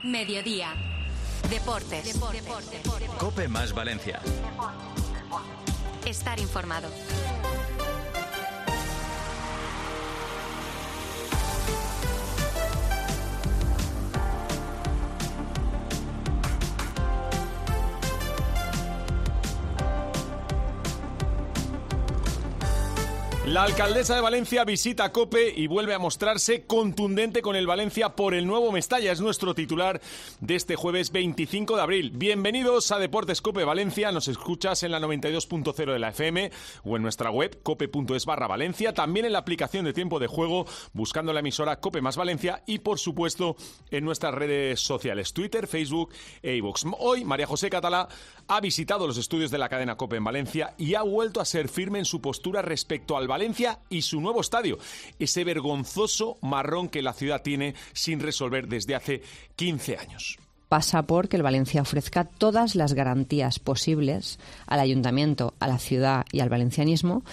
Mediodía. Deportes. COPE más Valencia. Estar informado. La alcaldesa de Valencia visita COPE y vuelve a mostrarse contundente con el Valencia por el nuevo Mestalla. Es nuestro titular de este jueves 25 de abril. Bienvenidos a Deportes COPE Valencia. Nos escuchas en la 92.0 de la FM o en nuestra web cope.es/Valencia. También en la aplicación de Tiempo de Juego, buscando la emisora COPE más Valencia y, por supuesto, en nuestras redes sociales, Twitter, Facebook e iVoox. Hoy, María José Catalá ha visitado los estudios de la cadena COPE en Valencia y ha vuelto a ser firme en su postura respecto al Valencia y su nuevo estadio, ese vergonzoso marrón que la ciudad tiene sin resolver desde hace 15 años. Pasa por que el Valencia ofrezca todas las garantías posibles al ayuntamiento, a la ciudad y al valencianismo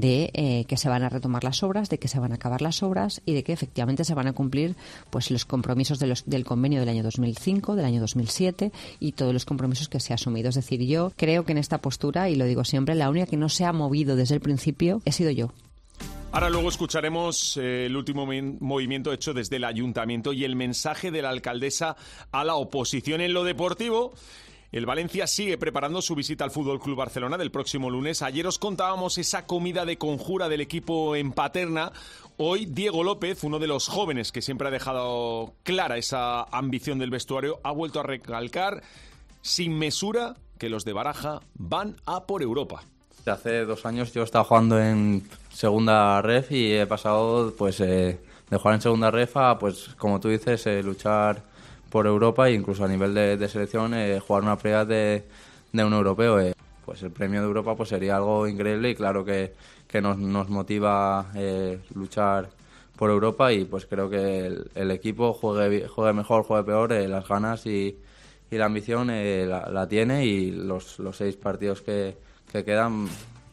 de que se van a retomar las obras, de que se van a acabar las obras y de que efectivamente se van a cumplir pues los compromisos del convenio del año 2005, del año 2007 y todos los compromisos que se ha asumido. Es decir, yo creo que en esta postura, y lo digo siempre, la única que no se ha movido desde el principio he sido yo. Ahora luego escucharemos el último movimiento hecho desde el ayuntamiento y el mensaje de la alcaldesa a la oposición. En lo deportivo, el Valencia sigue preparando su visita al Fútbol Club Barcelona del próximo lunes. Ayer os contábamos esa comida de conjura del equipo en Paterna. Hoy Diego López, uno de los jóvenes que siempre ha dejado clara esa ambición del vestuario, ha vuelto a recalcar sin mesura que los de Baraja van a por Europa. Hace 2 años yo estaba jugando en segunda ref y he pasado pues de jugar en segunda ref a, pues como tú dices, luchar por Europa e incluso a nivel de selección jugar una previa de un europeo. Pues el premio de Europa pues sería algo increíble y claro que nos motiva luchar por Europa y pues creo que el equipo juegue mejor, juegue peor, las ganas y la ambición la tiene y los 6 partidos que quedan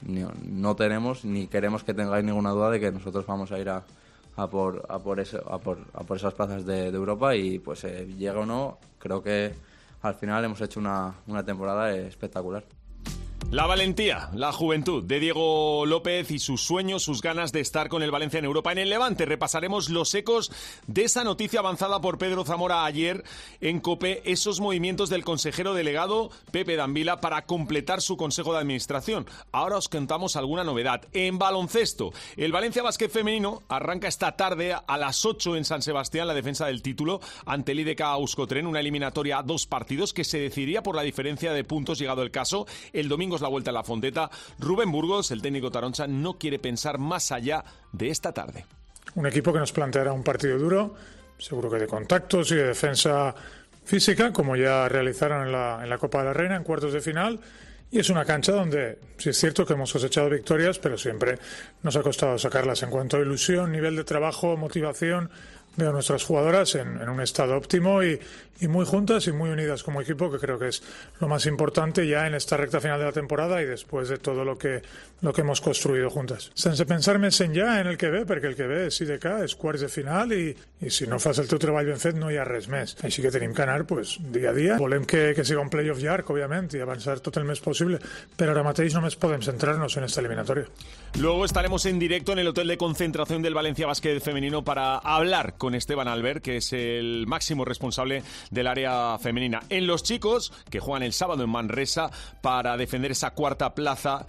no tenemos ni queremos que tengáis ninguna duda de que nosotros vamos a ir a por esas plazas de Europa y pues llega o no, creo que al final hemos hecho una temporada espectacular. La valentía, la juventud de Diego López y sus sueños, sus ganas de estar con el Valencia en Europa. En el Levante repasaremos los ecos de esa noticia avanzada por Pedro Zamora ayer en COPE, esos movimientos del consejero delegado Pepe D'Ambila para completar su consejo de administración. Ahora os contamos alguna novedad. En baloncesto, el Valencia Basket femenino arranca esta tarde a las 8 en San Sebastián la defensa del título ante el IDK Euskotren, una eliminatoria a 2 partidos que se decidiría por la diferencia de puntos llegado el caso. El domingo la vuelta a la Fonteta. Rubén Burgos, el técnico taroncha, no quiere pensar más allá de esta tarde. Un equipo que nos planteará un partido duro, seguro que de contactos y de defensa física, como ya realizaron en la Copa de la Reina en cuartos de final. Y es una cancha donde sí es cierto que hemos cosechado victorias, pero siempre nos ha costado sacarlas. En cuanto a ilusión, nivel de trabajo, motivación, veo a nuestras jugadoras en un estado óptimo y muy juntas y muy unidas como equipo, que creo que es lo más importante ya en esta recta final de la temporada y después de todo lo que hemos construido juntas. Sense pensar més enllà en el que ve, perquè el que ve és IDK, és quarts de final i si no fas el teu treball ben fet no hi ha res més. Així que tenim que anar pues, dia a dia. Volem que siga un playoff llarg, òbviament, i avançar tot el més possible, però ara mateix només podem centrar-nos en esta eliminatoria. Luego estaremos en directo en el hotel de concentración del Valencia Basket femenino para hablar con Esteban Albert, que es el máximo responsable del área femenina. En los chicos, que juegan el sábado en Manresa para defender esa cuarta plaza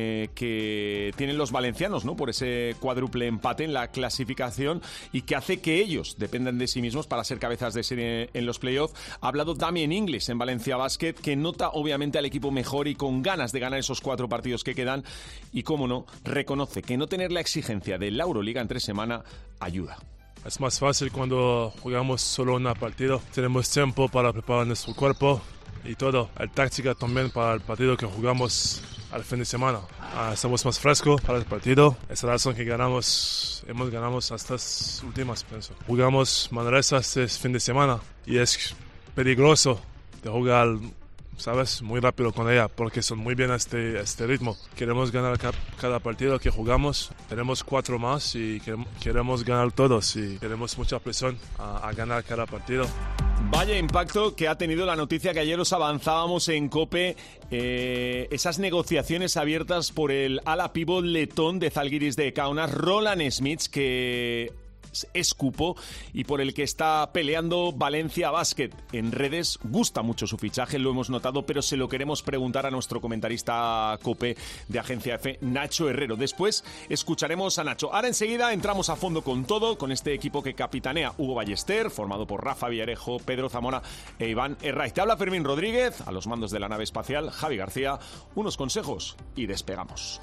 que tienen los valencianos, ¿no? Por ese cuádruple empate en la clasificación y que hace que ellos dependan de sí mismos para ser cabezas de serie en los playoffs. Ha hablado Damien Inglis en Valencia Basket, que nota obviamente al equipo mejor y con ganas de ganar esos 4 partidos que quedan y, cómo no, reconoce que no tener la exigencia de la Euroliga entre semana ayuda. Es más fácil cuando jugamos solo una partida. Tenemos tiempo para preparar nuestro cuerpo y todo. La táctica también para el partido que jugamos al fin de semana. Estamos más frescos para el partido. Es la razón que hemos ganado hasta las últimas, pienso. Jugamos Manresa este fin de semana y es peligroso de jugar, ¿sabes? Muy rápido con ella, porque son muy bien a este ritmo. Queremos ganar cada partido que jugamos. Tenemos 4 más y queremos ganar todos y tenemos mucha presión a ganar cada partido. Vaya impacto que ha tenido la noticia que ayer os avanzábamos en COPE, esas negociaciones abiertas por el ala pívot letón de Zalgiris de Kaunas, Roland Smits, que es cupo y por el que está peleando Valencia Basket. En redes gusta mucho su fichaje, lo hemos notado, pero se lo queremos preguntar a nuestro comentarista COPE de Agencia F, Nacho Herrero. Después escucharemos a Nacho. Ahora enseguida entramos a fondo con todo, con este equipo que capitanea Hugo Ballester, formado por Rafa Villarejo, Pedro Zamora e Iván Herraiz. Te habla Fermín Rodríguez, a los mandos de la nave espacial Javi García. Unos consejos y despegamos.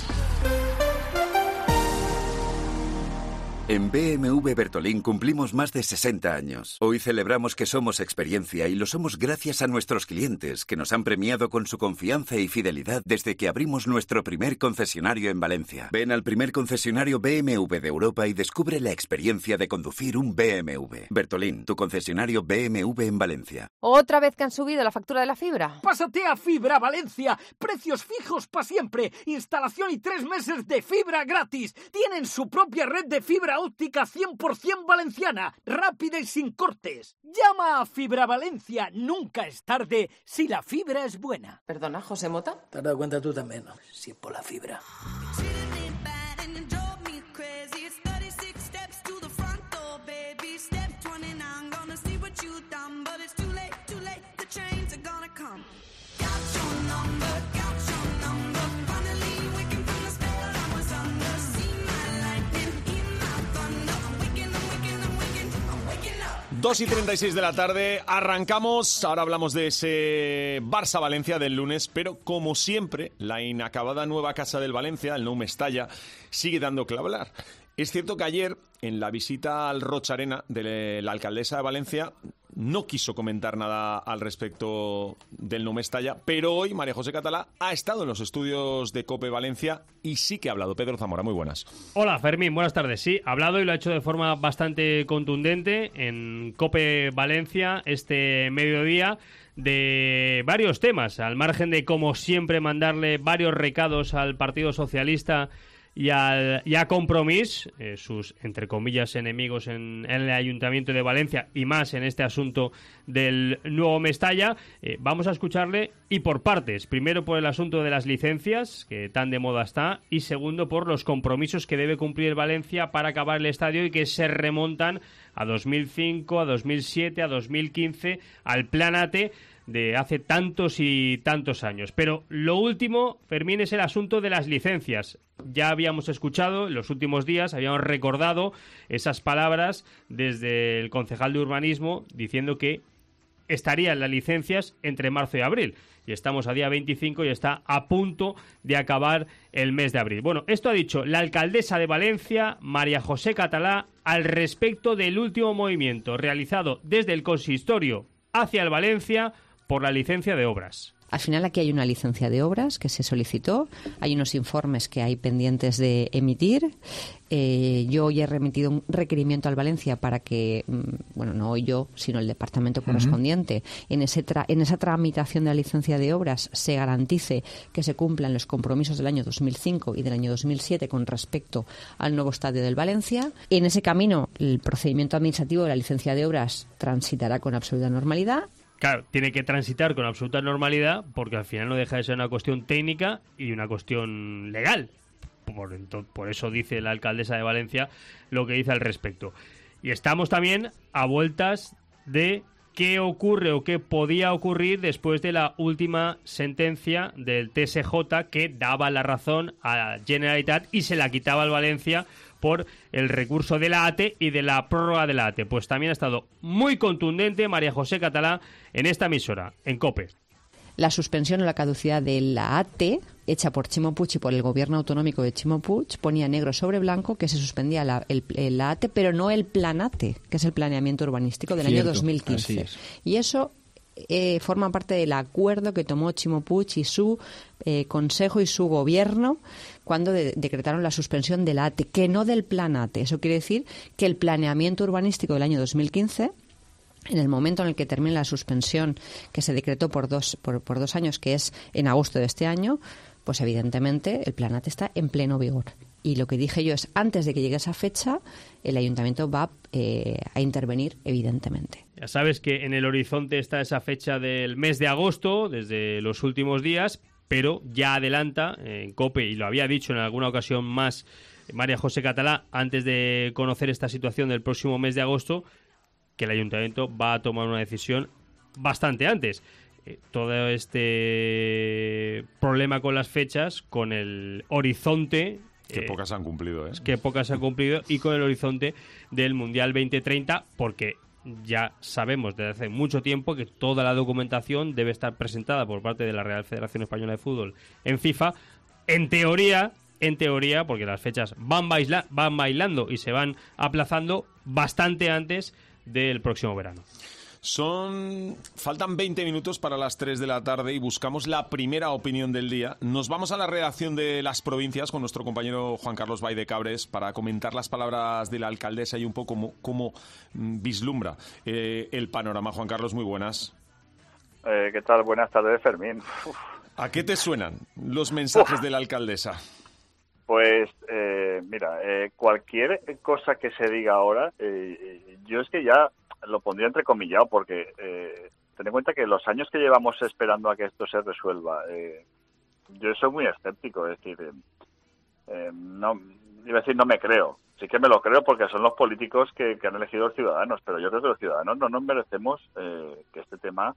En BMW Bertolín cumplimos más de 60 años. Hoy celebramos que somos experiencia y lo somos gracias a nuestros clientes, que nos han premiado con su confianza y fidelidad desde que abrimos nuestro primer concesionario en Valencia. Ven al primer concesionario BMW de Europa y descubre la experiencia de conducir un BMW. Bertolín, tu concesionario BMW en Valencia. ¿Otra vez que han subido la factura de la fibra? Pásate a Fibra Valencia. Precios fijos para siempre. Instalación y 3 meses de fibra gratis. Tienen su propia red de fibra óptica 100% valenciana, rápida y sin cortes. Llama a Fibra Valencia. Nunca es tarde si la fibra es buena. Perdona, José Mota. ¿Te has dado cuenta tú también, no? Si es por la fibra. Dos y 36 de la tarde, arrancamos. Ahora hablamos de ese Barça-Valencia del lunes, pero como siempre, la inacabada nueva casa del Valencia, el Nou Mestalla, sigue dando que hablar. Es cierto que ayer, en la visita al Roig Arena de la alcaldesa de Valencia, no quiso comentar nada al respecto del Nou Mestalla, pero hoy María José Catalá ha estado en los estudios de COPE Valencia y sí que ha hablado. Pedro Zamora, muy buenas. Hola Fermín, buenas tardes. Sí, ha hablado y lo ha hecho de forma bastante contundente en COPE Valencia este mediodía, de varios temas, al margen de, como siempre, mandarle varios recados al Partido Socialista y a Compromís, sus, entre comillas, enemigos en el Ayuntamiento de Valencia, y más en este asunto del nuevo Mestalla. Vamos a escucharle, y por partes. Primero por el asunto de las licencias, que tan de moda está, y segundo por los compromisos que debe cumplir el Valencia para acabar el estadio y que se remontan a 2005, a 2007, a 2015, al Plan AT de hace tantos y tantos años. Pero lo último, Fermín, es el asunto de las licencias. Ya habíamos escuchado en los últimos días, habíamos recordado esas palabras desde el concejal de urbanismo diciendo que estarían las licencias entre marzo y abril. Y estamos a día 25 y está a punto de acabar el mes de abril. Bueno, esto ha dicho la alcaldesa de Valencia, María José Catalá, al respecto del último movimiento realizado desde el consistorio hacia el Valencia por la licencia de obras. Al final aquí hay una licencia de obras que se solicitó, hay unos informes que hay pendientes de emitir. Yo hoy he remitido un requerimiento al Valencia para que, bueno, no yo, sino el departamento correspondiente, en esa tramitación de la licencia de obras se garantice que se cumplan los compromisos del año 2005 y del año 2007 con respecto al nuevo estadio del Valencia. En ese camino, el procedimiento administrativo de la licencia de obras transitará con absoluta normalidad. Claro, tiene que transitar con absoluta normalidad porque al final no deja de ser una cuestión técnica y una cuestión legal. Por eso dice la alcaldesa de Valencia lo que dice al respecto. Y estamos también a vueltas de qué ocurre o qué podía ocurrir después de la última sentencia del TSJ que daba la razón a Generalitat y se la quitaba al Valencia por el recurso de la ATE y de la prórroga de la ATE. Pues también ha estado muy contundente María José Catalá en esta emisora, en COPE. La suspensión o la caducidad de la ATE, hecha por Ximo Puig y por el gobierno autonómico de Ximo Puig, ponía negro sobre blanco que se suspendía la ATE, pero no el Plan ATE, que es el planeamiento urbanístico del año 2015. Y eso forma parte del acuerdo que tomó Ximo Puig y su consejo y su gobierno cuando decretaron la suspensión de la ATE, que no del Plan ATE. Eso quiere decir que el planeamiento urbanístico del año 2015, en el momento en el que termine la suspensión que se decretó por 2 años, que es en agosto de este año, pues evidentemente el Plan ATE está en pleno vigor. Y lo que dije yo es, antes de que llegue esa fecha, el ayuntamiento va a intervenir, evidentemente. Ya sabes que en el horizonte está esa fecha del mes de agosto, desde los últimos días, pero ya adelanta en COPE, y lo había dicho en alguna ocasión más María José Catalá, antes de conocer esta situación del próximo mes de agosto, que el ayuntamiento va a tomar una decisión bastante antes. Todo este problema con las fechas, con el horizonte... Que pocas han cumplido, ¿eh? Que pocas han cumplido, y con el horizonte del Mundial 2030, porque ya sabemos desde hace mucho tiempo que toda la documentación debe estar presentada por parte de la Real Federación Española de Fútbol en FIFA. En teoría, porque las fechas van bailando y se van aplazando bastante antes del próximo verano. Faltan 20 minutos para las 3 de la tarde y buscamos la primera opinión del día. Nos vamos a la redacción de Las Provincias con nuestro compañero Juan Carlos Baidecabres para comentar las palabras de la alcaldesa y un poco cómo vislumbra el panorama. Juan Carlos, muy buenas. ¿Qué tal? Buenas tardes, Fermín. ¿A qué te suenan los mensajes de la alcaldesa? Pues, mira, cualquier cosa que se diga ahora, yo es que ya lo pondría entrecomillado, porque ten en cuenta que los años que llevamos esperando a que esto se resuelva, yo soy muy escéptico, es decir, no, iba a decir no me creo, sí que me lo creo porque son los políticos que han elegido los ciudadanos, pero yo creo que los ciudadanos no nos merecemos que este tema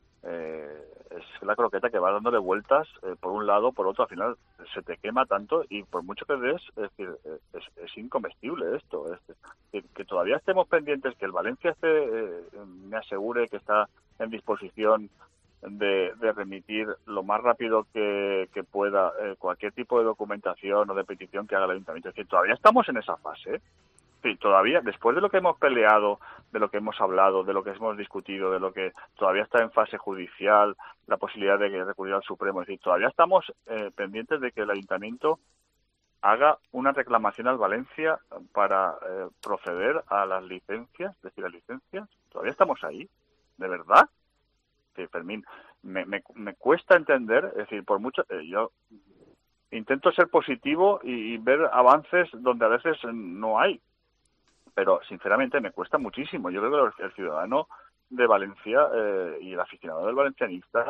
es la croqueta que va dándole vueltas por un lado, por otro, al final se te quema tanto y por mucho que des, es decir, es incomestible esto. Es decir, que todavía estemos pendientes, que el Valencia me asegure que está en disposición de remitir lo más rápido que pueda cualquier tipo de documentación o de petición que haga el Ayuntamiento. Es decir, todavía estamos en esa fase, ¿eh? Sí, todavía, después de lo que hemos peleado, de lo que hemos hablado, de lo que hemos discutido, de lo que todavía está en fase judicial, la posibilidad de recurrir al Supremo, es decir, todavía estamos pendientes de que el Ayuntamiento haga una reclamación al Valencia para proceder a las licencias, es decir, a licencias. Todavía estamos ahí, ¿de verdad? Sí, Fermín, me cuesta entender, es decir, por mucho... yo intento ser positivo y ver avances donde a veces no hay. Pero, sinceramente, me cuesta muchísimo. Yo creo que el ciudadano de Valencia y el aficionado del valencianista,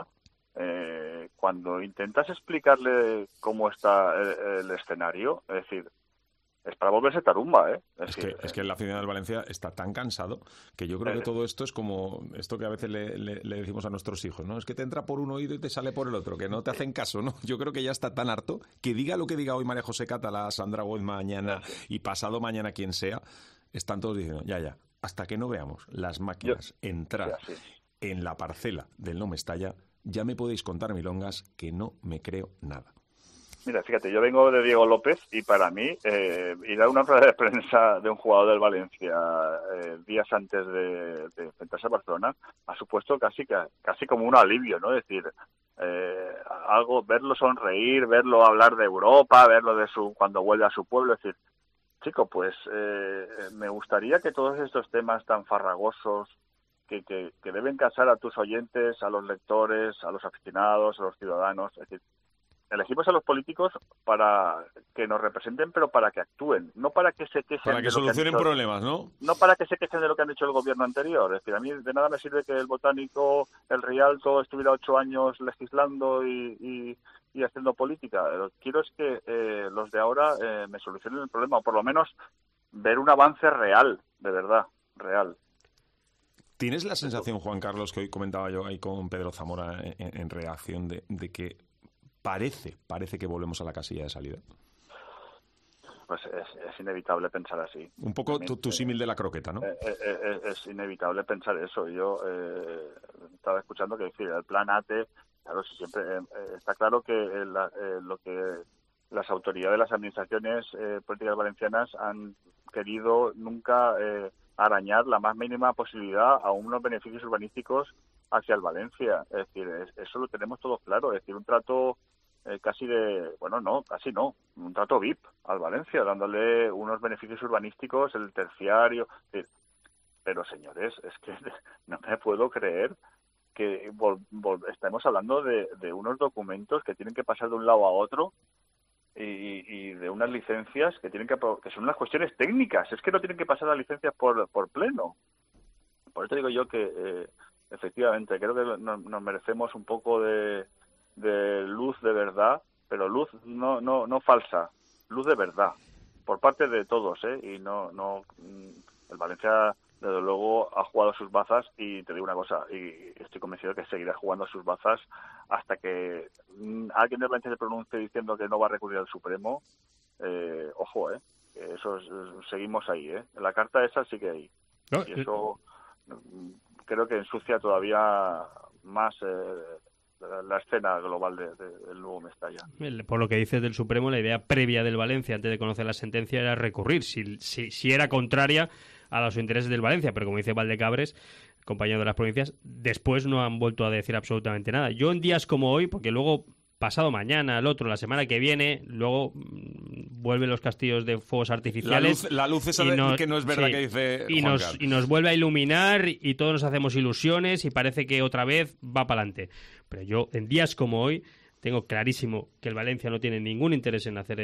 cuando intentas explicarle cómo está el escenario, es decir, es para volverse tarumba, ¿eh? Es que el aficionado del Valencia está tan cansado que yo creo que todo esto es como esto que a veces le decimos a nuestros hijos, ¿no? Es que te entra por un oído y te sale por el otro, que no te hacen caso, ¿no? Yo creo que ya está tan harto que diga lo que diga hoy María José Catalá, Sandra Boyd mañana y pasado mañana quien sea, están todos diciendo, ya, hasta que no veamos las máquinas entrar en la parcela del No Mestalla, ya me podéis contar milongas que no me creo nada. Mira, fíjate, yo vengo de Diego López y para mí ir a una rueda de prensa de un jugador del Valencia días antes de enfrentarse a Barcelona ha supuesto casi como un alivio, ¿no? Es decir, verlo sonreír, verlo hablar de Europa, verlo de cuando vuelve a su pueblo, es decir, chico, pues me gustaría que todos estos temas tan farragosos que deben cansar a tus oyentes, a los lectores, a los aficionados, a los ciudadanos, es decir, elegimos a los políticos para que nos representen, pero para que actúen, no para que se quejen. Para que solucionen problemas, ¿no? No para que se quejen de lo que han hecho el gobierno anterior. Es decir, a mí de nada me sirve que el Botánico, el Rialto, estuviera 8 años legislando y haciendo política. Lo que quiero es que los de ahora me solucionen el problema, o por lo menos ver un avance real, de verdad, real. ¿Tienes la sensación, Juan Carlos, que hoy comentaba yo ahí con Pedro Zamora en reacción de que parece que volvemos a la casilla de salida? Pues es inevitable pensar así. Un poco tu símil de la croqueta, ¿no? Es inevitable pensar eso. Yo estaba escuchando que decir el plan ATE, claro, siempre está claro que lo que las autoridades de las administraciones políticas valencianas han querido nunca arañar la más mínima posibilidad a unos beneficios urbanísticos hacia el Valencia. Es decir, eso lo tenemos todo claro. Es decir, un trato un trato VIP al Valencia, dándole unos beneficios urbanísticos, el terciario. Pero, señores, es que no me puedo creer que estemos hablando de unos documentos que tienen que pasar de un lado a otro y de unas licencias que son unas cuestiones técnicas. Es que no tienen que pasar las licencias por pleno. Por eso digo yo que efectivamente creo que nos merecemos un poco de luz de verdad, pero luz no falsa, luz de verdad por parte de todos, y no el Valencia desde luego ha jugado sus bazas, y te digo una cosa, y estoy convencido de que seguirá jugando sus bazas hasta que alguien de Valencia se pronuncie diciendo que no va a recurrir al Supremo. Ojo, eso seguimos ahí, la carta esa sí que hay, y eso creo que ensucia todavía más la escena global del nuevo Mestalla. Por lo que dices del Supremo, la idea previa del Valencia antes de conocer la sentencia era recurrir, si era contraria a los intereses del Valencia, pero como dice Valdecabres, compañero de las provincias, después no han vuelto a decir absolutamente nada. Yo en días como hoy, porque luego pasado mañana, el otro, la semana que viene, luego vuelven los castillos de fuegos artificiales. La luz esa que no es verdad, que dice Juan Carlos. Y nos vuelve a iluminar y todos nos hacemos ilusiones y parece que otra vez va para adelante. Pero yo, en días como hoy, tengo clarísimo que el Valencia no tiene ningún interés en hacer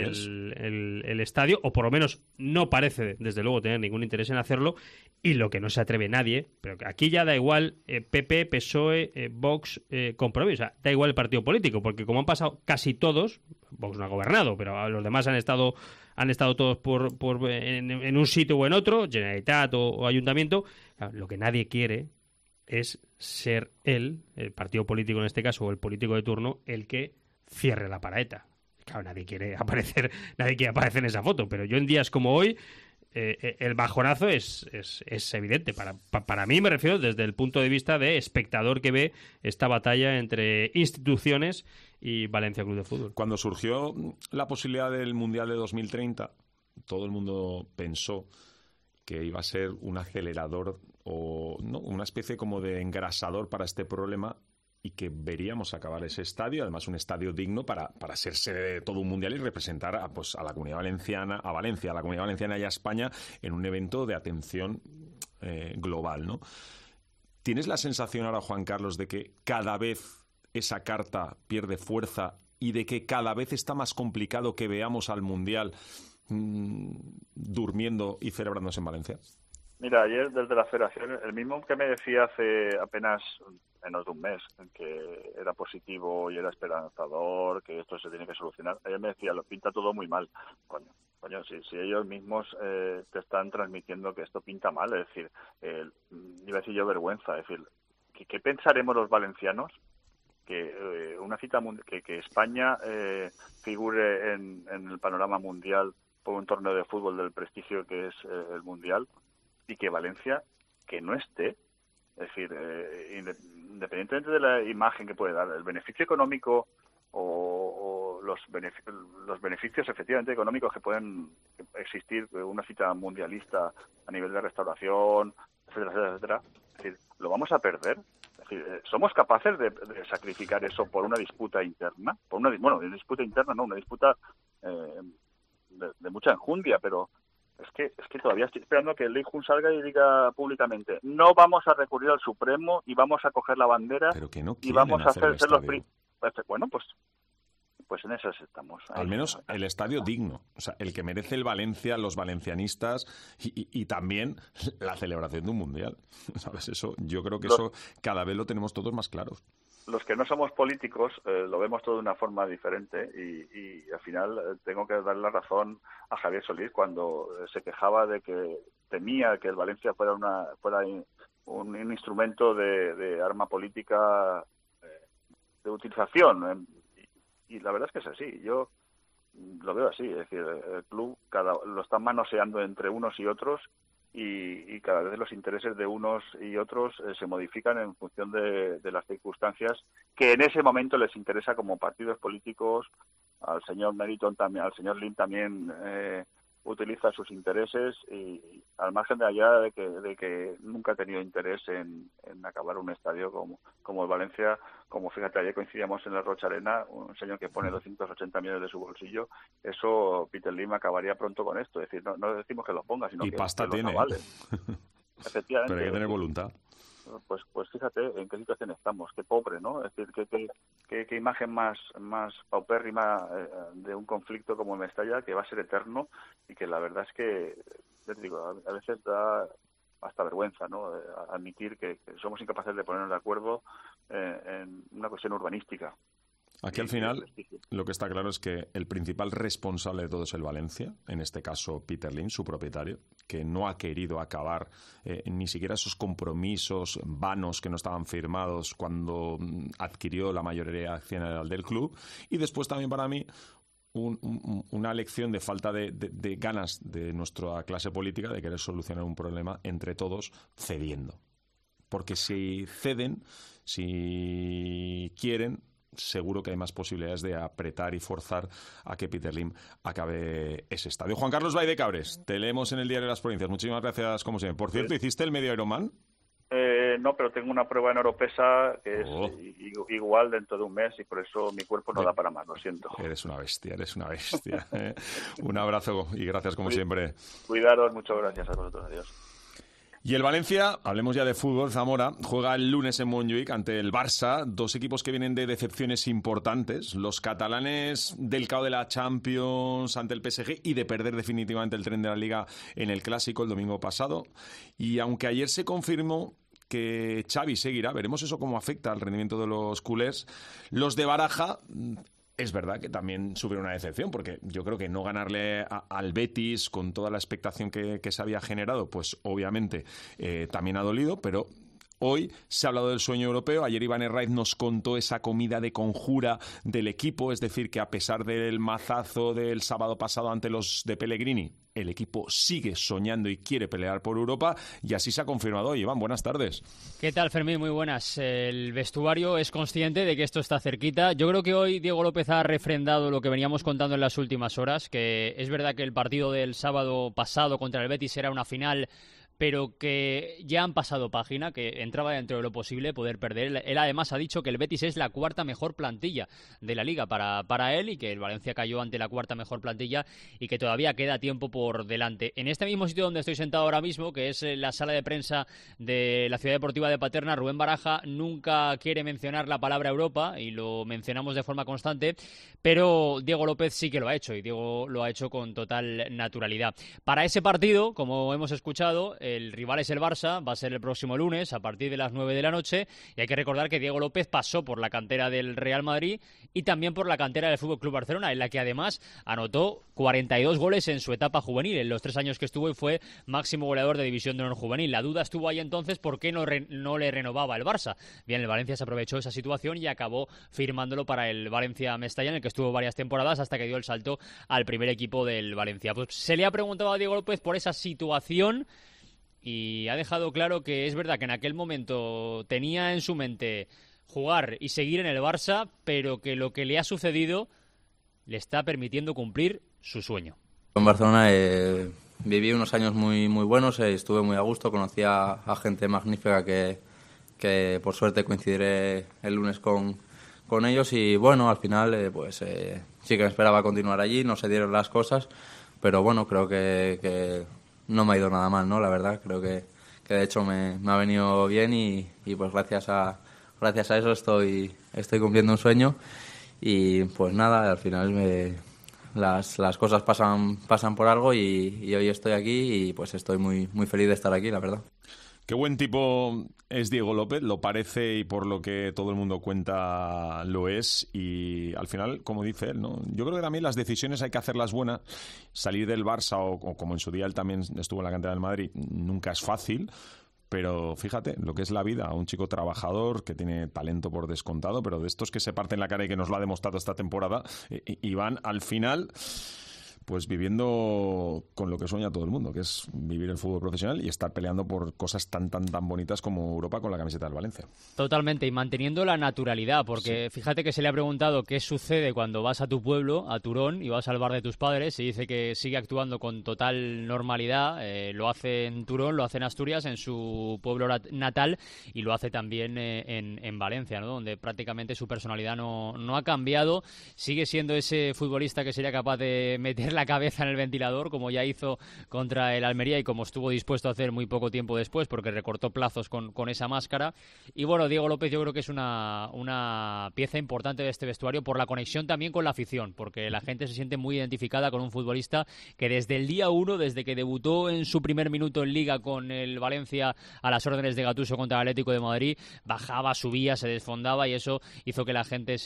el estadio, o por lo menos no parece, desde luego, tener ningún interés en hacerlo, y lo que no se atreve nadie, pero que aquí ya da igual PP, PSOE, Vox, Compromís, o sea, da igual el partido político, porque como han pasado casi todos, Vox no ha gobernado, pero los demás han estado todos en un sitio o en otro, Generalitat o Ayuntamiento, claro, lo que nadie quiere es ser el partido político en este caso, o el político de turno, el que cierre la paraeta. Claro, nadie quiere aparecer en esa foto, pero yo en días como hoy el bajonazo es evidente. Para mí, me refiero desde el punto de vista de espectador que ve esta batalla entre instituciones y Valencia Club de Fútbol. Cuando surgió la posibilidad del Mundial de 2030, todo el mundo pensó que iba a ser un acelerador o no, una especie como de engrasador para este problema, y que veríamos acabar ese estadio, además un estadio digno para ser sede de todo un mundial y representar a la Comunidad Valenciana, a Valencia, a la Comunidad Valenciana y a España en un evento de atención global, ¿no? ¿Tienes la sensación ahora, Juan Carlos, de que cada vez esa carta pierde fuerza y de que cada vez está más complicado que veamos al mundial durmiendo y celebrándose en Valencia? Mira, ayer desde la Federación, el mismo que me decía hace apenas menos de un mes que era positivo y era esperanzador, que esto se tiene que solucionar, ayer me decía, lo pinta todo muy mal. Coño, si ellos mismos te están transmitiendo que esto pinta mal, es decir, iba a decir yo vergüenza, es decir, ¿qué pensaremos los valencianos? Que una cita que España figure en el panorama mundial por un torneo de fútbol del prestigio que es el mundial, y que Valencia que no esté, es decir, independientemente de la imagen que puede dar, el beneficio económico o los beneficios efectivamente económicos que pueden existir de una cita mundialista a nivel de restauración, etcétera, es decir, lo vamos a perder. Es decir, ¿somos capaces de sacrificar eso por una disputa interna? Una disputa interna, no, una disputa de mucha enjundia, pero es que todavía estoy esperando que el Leijun salga y diga públicamente: no vamos a recurrir al Supremo y vamos a coger la bandera y vamos a ser los bueno, pues en esas estamos. Al menos el estadio digno, o sea, el que merece el Valencia, los valencianistas y también la celebración de un mundial, ¿sabes? Eso, yo creo que eso cada vez lo tenemos todos más claros. Los que no somos políticos lo vemos todo de una forma diferente y al final tengo que darle la razón a Javier Solís cuando se quejaba de que temía que el Valencia fuera un instrumento de arma política de utilización. Y la verdad es que es así. Yo lo veo así. Es decir, el club lo están manoseando entre unos y otros y cada vez los intereses de unos y otros se modifican en función de las circunstancias que en ese momento les interesa como partidos políticos. Al señor Meriton también, al señor Lim también utiliza sus intereses y al margen de allá de que nunca ha tenido interés en acabar un estadio como el Valencia, como fíjate, ayer coincidíamos en la Rocha Arena, un señor que pone 280 millones de su bolsillo, eso Peter Lim acabaría pronto con esto, es decir, no decimos que lo ponga, sino y que pasta lo tiene. vale. Efectivamente. Pero hay que tener voluntad. pues fíjate en qué situación estamos, qué pobre, ¿no? Es decir, qué imagen más paupérrima de un conflicto como el Mestalla, que va a ser eterno y que la verdad es que, ya te digo, a veces da hasta vergüenza, ¿no? Admitir que somos incapaces de ponernos de acuerdo en una cuestión urbanística. Aquí al final lo que está claro es que el principal responsable de todo es el Valencia, en este caso Peter Lim, su propietario, que no ha querido acabar ni siquiera esos compromisos vanos que no estaban firmados cuando adquirió la mayoría accionarial del club. Y después también para mí una lección de falta de ganas de nuestra clase política de querer solucionar un problema entre todos cediendo. Porque si ceden, si quieren, seguro que hay más posibilidades de apretar y forzar a que Peter Lim acabe ese estadio. Juan Carlos Baidecabres, te leemos en el Diario de las Provincias. Muchísimas gracias, como siempre. Por cierto, ¿hiciste el medio Ironman? No, pero tengo una prueba en Oropesa que es igual dentro de un mes y por eso mi cuerpo no da para más, lo siento. Eres una bestia. Un abrazo y gracias como siempre. Cuidaros, muchas gracias a vosotros. Adiós. Y el Valencia, hablemos ya de fútbol, Zamora, juega el lunes en Montjuïc ante el Barça, dos equipos que vienen de decepciones importantes, los catalanes del caos de la Champions ante el PSG y de perder definitivamente el tren de la Liga en el Clásico el domingo pasado. Y aunque ayer se confirmó que Xavi seguirá, veremos eso cómo afecta al rendimiento de los culés, los de Baraja... Es verdad que también sufrieron una decepción, porque yo creo que no ganarle al Betis con toda la expectación que se había generado, pues obviamente también ha dolido, pero hoy se ha hablado del sueño europeo. Ayer Iván Herraiz nos contó esa comida de conjura del equipo, es decir, que a pesar del mazazo del sábado pasado ante los de Pellegrini, el equipo sigue soñando y quiere pelear por Europa, y así se ha confirmado hoy. Iván, buenas tardes. ¿Qué tal, Fermín? Muy buenas. El vestuario es consciente de que esto está cerquita. Yo creo que hoy Diego López ha refrendado lo que veníamos contando en las últimas horas, que es verdad que el partido del sábado pasado contra el Betis era una final, pero que ya han pasado página, que entraba dentro de lo posible poder perder. Él además ha dicho que el Betis es la cuarta mejor plantilla de la Liga para él, y que el Valencia cayó ante la cuarta mejor plantilla y que todavía queda tiempo por delante. En este mismo sitio donde estoy sentado ahora mismo, que es la sala de prensa de la Ciudad Deportiva de Paterna, Rubén Baraja nunca quiere mencionar la palabra Europa, y lo mencionamos de forma constante, pero Diego López sí que lo ha hecho, y Diego lo ha hecho con total naturalidad. Para ese partido, como hemos escuchado, el rival es el Barça, va a ser el próximo lunes a partir de las 9 de la noche, y hay que recordar que Diego López pasó por la cantera del Real Madrid y también por la cantera del FC Barcelona, en la que además anotó 42 goles en su etapa juvenil, en los 3 años que estuvo, y fue máximo goleador de División de Honor juvenil. La duda estuvo ahí entonces por qué no le renovaba el Barça. Bien, el Valencia se aprovechó esa situación y acabó firmándolo para el Valencia Mestalla, en el que estuvo varias temporadas hasta que dio el salto al primer equipo del Valencia. Pues se le ha preguntado a Diego López por esa situación, y ha dejado claro que es verdad que en aquel momento tenía en su mente jugar y seguir en el Barça, pero que lo que le ha sucedido le está permitiendo cumplir su sueño. En Barcelona viví unos años muy buenos, estuve muy a gusto, conocí a gente magnífica que por suerte coincidiré el lunes con ellos, y bueno, al final sí que me esperaba continuar allí, no se dieron las cosas, pero bueno, creo que no me ha ido nada mal, ¿no? La verdad, creo que de hecho me ha venido bien, y pues gracias a eso estoy cumpliendo un sueño, y pues nada, al final las cosas pasan por algo, y hoy estoy aquí, y pues estoy muy feliz de estar aquí, la verdad. Qué buen tipo es Diego López, lo parece, y por lo que todo el mundo cuenta lo es, y al final, como dice él, ¿no? Yo creo que también las decisiones hay que hacerlas buenas. Salir del Barça, o como en su día él también estuvo en la cantera del Madrid, nunca es fácil, pero fíjate lo que es la vida, un chico trabajador que tiene talento por descontado, pero de estos que se parten la cara y que nos lo ha demostrado esta temporada, y van al final pues viviendo con lo que sueña todo el mundo, que es vivir el fútbol profesional y estar peleando por cosas tan bonitas como Europa con la camiseta del Valencia. Totalmente, y manteniendo la naturalidad, porque sí. Fíjate que se le ha preguntado qué sucede cuando vas a tu pueblo, a Turón, y vas al bar de tus padres, y dice que sigue actuando con total normalidad, lo hace en Turón, lo hace en Asturias, en su pueblo natal, y lo hace también en Valencia, ¿no? Donde prácticamente su personalidad no ha cambiado, sigue siendo ese futbolista que sería capaz de meter la cabeza en el ventilador, como ya hizo contra el Almería y como estuvo dispuesto a hacer muy poco tiempo después, porque recortó plazos con esa máscara. Y bueno, Diego López yo creo que es una pieza importante de este vestuario por la conexión también con la afición, porque la gente se siente muy identificada con un futbolista que desde el día 1, desde que debutó en su primer minuto en Liga con el Valencia a las órdenes de Gattuso contra el Atlético de Madrid, bajaba, subía, se desfondaba, y eso hizo que la gente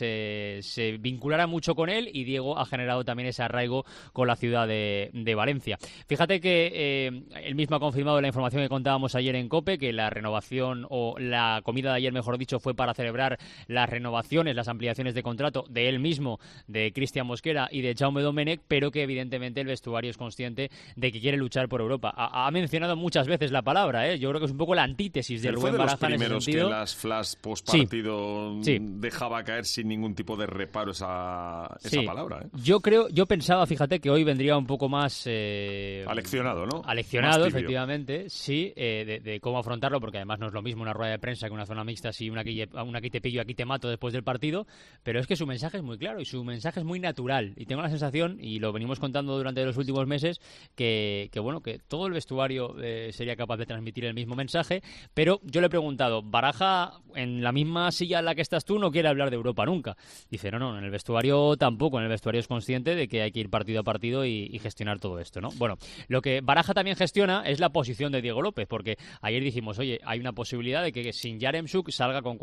se vinculara mucho con él, y Diego ha generado también ese arraigo con la ciudad de Valencia. Fíjate que él mismo ha confirmado la información que contábamos ayer en COPE, que la renovación, o la comida de ayer, mejor dicho, fue para celebrar las renovaciones, las ampliaciones de contrato de él mismo, de Cristian Mosquera y de Jaume Domenech, pero que evidentemente el vestuario es consciente de que quiere luchar por Europa. Ha mencionado muchas veces la palabra, yo creo que es un poco la antítesis de Rubén Baraja en ese sentido. Fue de los primeros que las flash post-partido dejaba caer sin ningún tipo de reparo esa palabra. Yo pensaba, fíjate, que hoy vendría un poco más... aleccionado, ¿no? Aleccionado, efectivamente, sí, de cómo afrontarlo, porque además no es lo mismo una rueda de prensa que una zona mixta, si una aquí te pillo, aquí te mato después del partido, pero es que su mensaje es muy claro y su mensaje es muy natural, y tengo la sensación, y lo venimos contando durante los últimos meses, que todo el vestuario sería capaz de transmitir el mismo mensaje. Pero yo le he preguntado, Baraja, en la misma silla en la que estás tú, no quiere hablar de Europa nunca. Dice, no, en el vestuario tampoco, en el vestuario es consciente de que hay que ir partido a partido y gestionar todo esto, ¿no? Bueno, lo que Baraja también gestiona es la posición de Diego López, porque ayer dijimos, oye, hay una posibilidad de que sin Yaremchuk salga con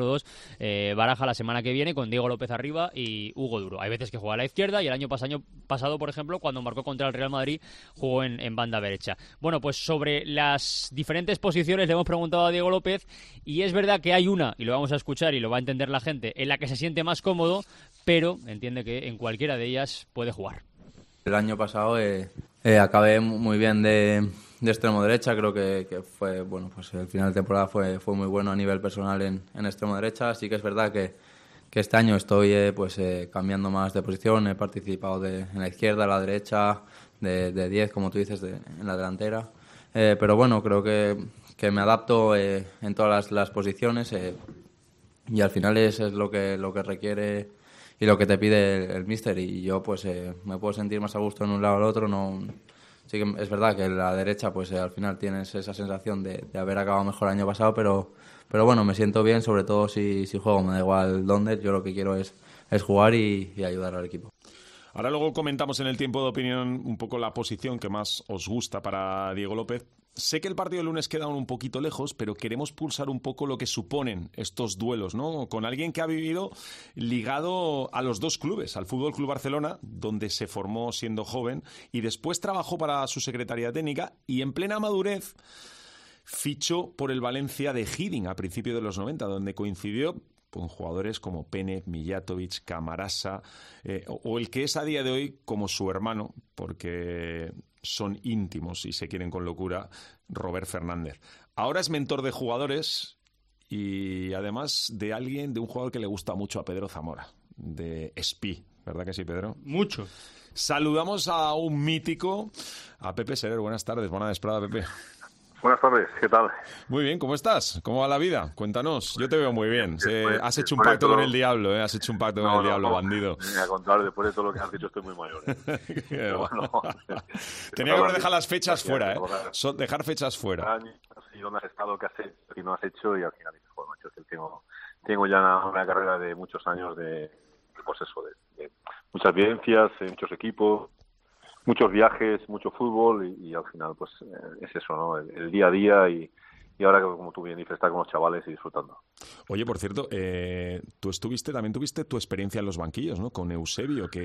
4-4-2 Baraja la semana que viene, con Diego López arriba y Hugo Duro. Hay veces que juega a la izquierda, y el año pasado, por ejemplo, cuando marcó contra el Real Madrid, jugó en banda derecha. Bueno, pues sobre las diferentes posiciones le hemos preguntado a Diego López, y es verdad que hay una, y lo vamos a escuchar y lo va a entender la gente, en la que se siente más cómodo, pero entiende que en cualquiera de ellas puede jugar. El año pasado acabé muy bien de extremo derecha. Creo que fue, pues el final de temporada fue muy bueno a nivel personal en extremo derecha. Así que es verdad que este año estoy cambiando más de posición. He participado en la izquierda, a la derecha, de 10, como tú dices, en la delantera. Pero bueno, creo que me adapto en todas las posiciones, y al final es lo que requiere y lo que te pide el míster, y yo pues me puedo sentir más a gusto en un lado o al otro. Sí que es verdad que en la derecha pues al final tienes esa sensación de haber acabado mejor el año pasado, pero bueno, me siento bien, sobre todo si juego, me da igual dónde. Yo lo que quiero es jugar y ayudar al equipo. Ahora luego comentamos en el tiempo de opinión un poco la posición que más os gusta para Diego López. Sé que el partido del lunes queda un poquito lejos, pero queremos pulsar un poco lo que suponen estos duelos, ¿no? Con alguien que ha vivido ligado a los dos clubes, al Fútbol Club Barcelona, donde se formó siendo joven, y después trabajó para su secretaría técnica, y en plena madurez fichó por el Valencia de Hiddink a principios de los 90, donde coincidió con jugadores como Pene, Mijatovic, Camarasa, o el que es a día de hoy como su hermano, porque son íntimos y se quieren con locura, Robert Fernández. Ahora es mentor de jugadores y además de un jugador que le gusta mucho a Pedro Zamora, de Espí. ¿Verdad que sí, Pedro? Mucho. Saludamos a un mítico, a Pepe Serer. Buenas tardes, buena vesprada, Pepe. Buenas tardes, ¿qué tal? Muy bien, ¿cómo estás? ¿Cómo va la vida? Cuéntanos. Yo te veo muy bien. Has hecho un pacto con el diablo, ¿eh? Has hecho un pacto con el diablo, bandido. Al contrario, después de todo lo que has dicho estoy muy mayor, ¿eh? Tenía que haber dejado las fechas fuera, ¿eh? Dejar fechas fuera. Y dónde has estado, qué has hecho y no has hecho, y al final dices, joder, macho, que tengo ya una carrera de muchos años de muchas vivencias, muchos equipos, muchos viajes, mucho fútbol, y al final pues es eso, ¿no? El día a día, y ahora, como tú bien dices, estar con los chavales y disfrutando. Oye, por cierto, tú también tuviste tu experiencia en los banquillos, ¿no? Con Eusebio, que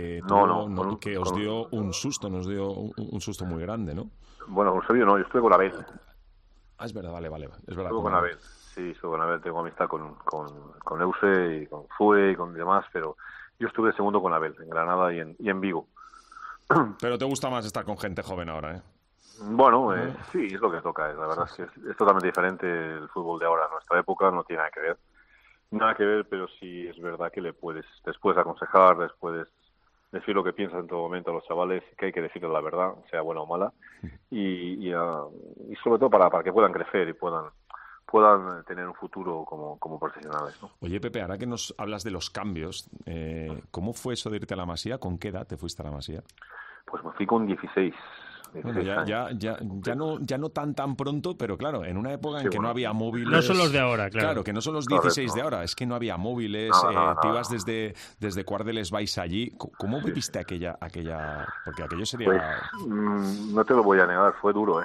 os dio un susto, nos dio un susto muy grande, ¿no? Bueno, Eusebio no, yo estuve con Abel. Ah, es verdad, vale, es verdad. Estuve con Abel, sí, estuve con Abel, tengo amistad con Euse y con Fue y con demás, pero yo estuve segundo con Abel, en Granada y en Vigo. Pero te gusta más estar con gente joven ahora, ¿eh? Bueno, sí, es lo que toca. La verdad es que es totalmente diferente el fútbol de ahora. Nuestra época no tiene nada que ver, pero sí es verdad que les puedes aconsejar, les puedes decir lo que piensas en todo momento a los chavales, que hay que decirles la verdad, sea buena o mala, y sobre todo para que puedan crecer y puedan tener un futuro como profesionales, ¿no? Oye, Pepe, ahora que nos hablas de los cambios, ¿cómo fue eso de irte a la Masía? ¿Con qué edad te fuiste a la Masía? Pues me fui con 16. Bueno, ya no tan pronto, pero claro, en una época en que no había móviles... No son los de ahora, claro. Claro, que no son los 16 de ahora, es que no había móviles, te ibas desde Cuardeles vais allí. ¿Cómo viviste aquella...? Porque aquello sería... Pues, no te lo voy a negar, fue duro,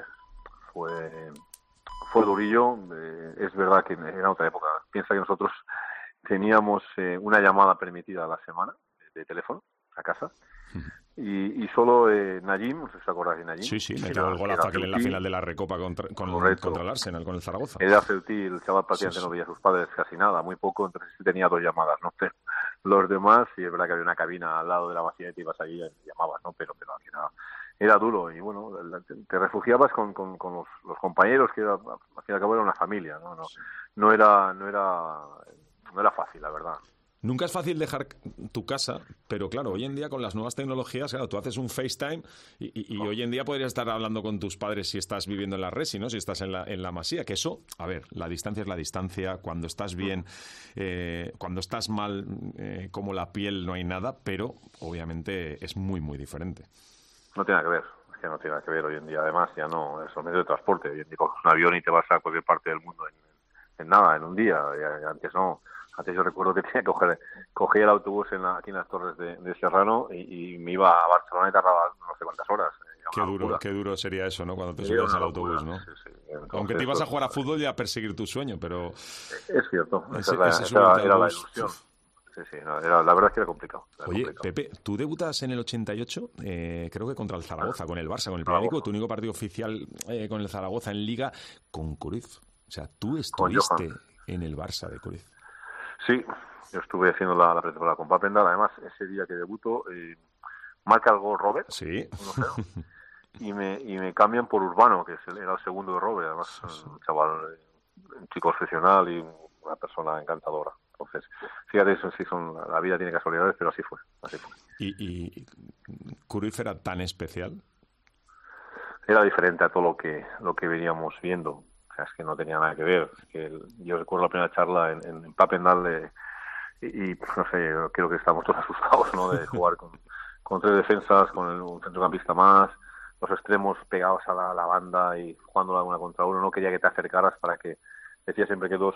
Fue durillo, es verdad que era otra época. Piensa que nosotros teníamos una llamada permitida a la semana de teléfono a casa. Y solo Najim, no sé si os acordáis de Najim. Sí, metió el golazo aquel en la final de la Recopa contra el Arsenal, con el Zaragoza. Era Celtí, el chaval prácticamente no veía a sus padres casi nada, muy poco, entonces tenía 2 llamadas, ¿no? Los demás, sí es verdad que había una cabina al lado de la vacía y te ibas allí y llamabas, ¿no? Pero al final era duro y bueno, te refugiabas con los compañeros, que al fin y al cabo era una familia, ¿no? No era fácil, la verdad. Nunca es fácil dejar tu casa, pero claro, hoy en día con las nuevas tecnologías, claro, tú haces un FaceTime y hoy en día podrías estar hablando con tus padres si estás viviendo en la Resi, ¿no? Si estás en la Masía, que eso, a ver, la distancia es la distancia, cuando estás bien, cuando estás mal, como la piel no hay nada, pero obviamente es muy, muy diferente. No tiene nada que ver, es que no tiene nada que ver hoy en día, además ya no, es un medio de transporte, hoy en día coges un avión y te vas a cualquier parte del mundo en nada, en un día, y antes no. Antes yo recuerdo que tenía que cogía el autobús aquí en las Torres de Serrano y me iba a Barcelona y tardaba no sé cuántas horas. Qué duro sería eso, ¿no? Cuando te subías al autobús, ¿no? Sí. Entonces, aunque te ibas a jugar a fútbol y a perseguir tu sueño, pero... Es cierto, era la ilusión. Sí, no, la verdad es que era complicado. Oye, Pepe, tú debutas en el 88, creo que contra el Zaragoza, con el Barça, con el primer equipo, tu único partido oficial con el Zaragoza en Liga, con Cruyff. O sea, tú estuviste en el Barça de Cruyff. Sí, yo estuve haciendo la pretemporada con Papendal. Además, ese día que debuto, marca el gol Robert, sí. 1-0, y me cambian por Urbano, que era el segundo de Robert. Además, un chaval, un chico profesional y una persona encantadora. Entonces, fíjate, la vida tiene casualidades, pero así fue. ¿Y Cruyff era tan especial? Era diferente a todo lo que veníamos viendo. Es que no tenía nada que ver. Es que yo recuerdo la primera charla en Papendal y no sé, creo que estábamos todos asustados, ¿no? De jugar con 3 defensas, con un centrocampista más, los extremos pegados a la banda y jugando la 1 contra 1. No quería que te acercaras para que decía siempre que 2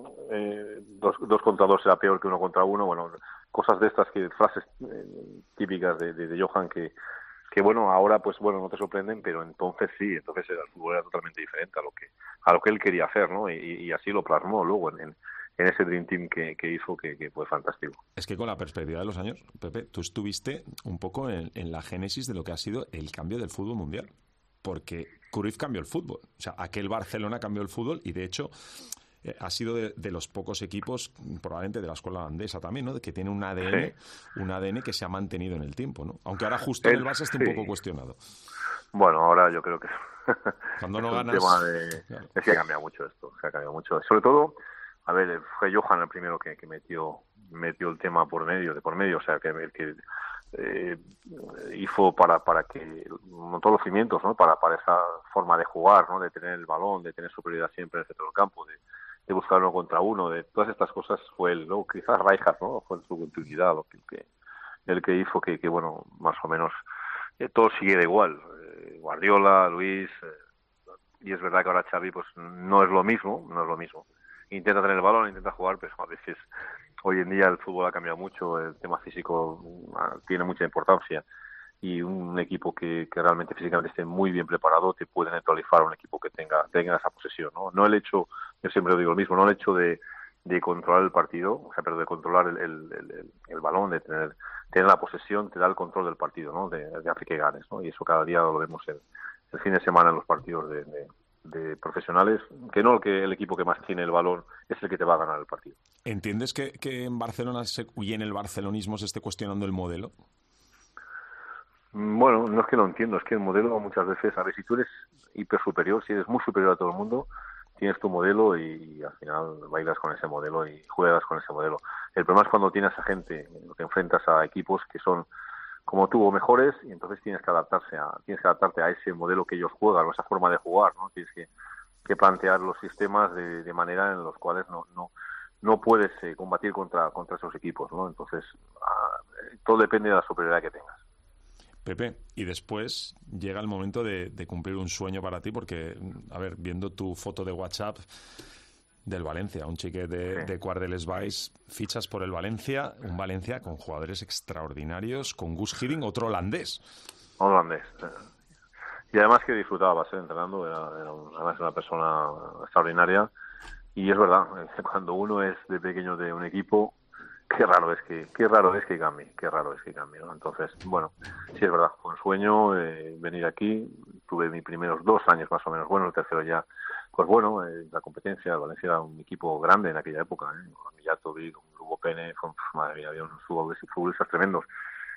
contra 2 era peor que 1 contra 1. Bueno, cosas de estas, frases típicas de Johan que bueno, ahora pues bueno, no te sorprenden, pero entonces sí, entonces el fútbol era totalmente diferente a lo que él quería hacer, ¿no? Y así lo plasmó luego en ese Dream Team que hizo, que fue fantástico. Es que con la perspectiva de los años, Pepe, tú estuviste un poco en la génesis de lo que ha sido el cambio del fútbol mundial, porque Cruyff cambió el fútbol, o sea, aquel Barcelona cambió el fútbol y de hecho... ha sido de los pocos equipos, probablemente de la escuela holandesa también, ¿no? Que tiene un ADN que se ha mantenido en el tiempo, ¿no? Aunque ahora justo en el Barça esté un poco cuestionado. Bueno, ahora yo creo que cuando no ganas... Claro. Es que ha cambiado mucho esto, Sobre todo, a ver, fue Johan el primero que metió el tema por medio, o sea, que hizo para que montó los cimientos, ¿no? Para esa forma de jugar, ¿no? De tener el balón, de tener superioridad siempre en el centro del campo, de buscar 1 contra 1, de todas estas cosas fue él, ¿no? Quizás Rijkaard, ¿no? Fue en su continuidad el que hizo que bueno, más o menos todo siguiera igual. Guardiola, Luis, y es verdad que ahora Xavi pues no es lo mismo. Intenta tener el balón, intenta jugar, pero a veces hoy en día el fútbol ha cambiado mucho, el tema físico tiene mucha importancia. Y un equipo que realmente físicamente esté muy bien preparado te puede neutralizar a un equipo que tenga esa posesión, ¿no? No el hecho, yo siempre digo lo mismo, no el hecho de controlar el partido, o sea, pero de controlar el balón, de tener la posesión, te da el control del partido, ¿no? De hacer que ganes, ¿no? Y eso cada día lo vemos el fin de semana en los partidos de profesionales, que el equipo que más tiene el balón es el que te va a ganar el partido. ¿Entiendes que en Barcelona y en el barcelonismo se esté cuestionando el modelo? Bueno, no es que lo entiendo, es que el modelo muchas veces, a ver, si tú eres hiper superior, si eres muy superior a todo el mundo, tienes tu modelo y al final bailas con ese modelo y juegas con ese modelo. El problema es cuando tienes a gente, te enfrentas a equipos que son como tú o mejores y entonces tienes que adaptarte a ese modelo que ellos juegan, o esa forma de jugar, ¿no? Tienes que plantear los sistemas de manera en los cuales no puedes combatir contra esos equipos, ¿no? Entonces todo depende de la superioridad que tengas. Pepe, y después llega el momento de cumplir un sueño para ti, porque, a ver, viendo tu foto de WhatsApp del Valencia, un chique de Quart de les Valls, fichas por el Valencia, un Valencia con jugadores extraordinarios, con Gus Hiddink, otro holandés. Y además que disfrutaba entrenando, además una persona extraordinaria. Y es verdad, cuando uno es de pequeño de un equipo, qué raro es que cambie, ¿no? Entonces, bueno, sí es verdad, fue un sueño venir aquí. Tuve mis primeros 2 años más o menos buenos, el tercero ya, pues bueno, la competencia. Valencia era un equipo grande en aquella época, con Mijatovic, con Lugo Pene, madre mía, había unos futbolistas tremendos.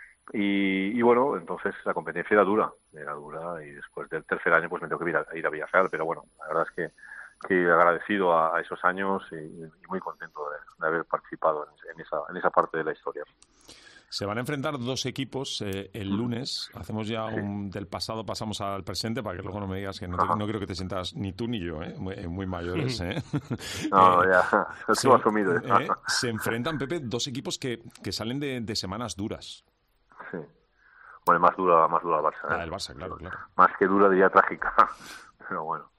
Y bueno, entonces la competencia era dura, y después del tercer año pues me tengo que ir a Villarreal, pero bueno, la verdad es que agradecido a esos años y muy contento de haber participado en esa parte de la historia. Se van a enfrentar 2 equipos el lunes. Hacemos ya del pasado, pasamos al presente, para que luego no me digas que no creo que te sientas ni tú ni yo, muy mayores. No, ya, lo he asumido. Se enfrentan, Pepe, 2 equipos que salen de semanas duras. Sí. Bueno, más dura el Barça. El Barça, claro. Más que dura, diría trágica. Pero bueno.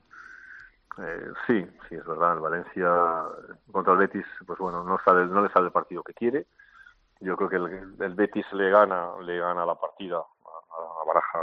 Sí, es verdad. El Valencia contra el Betis, pues bueno, no le sale el partido que quiere. Yo creo que el Betis le gana la partida a Baraja,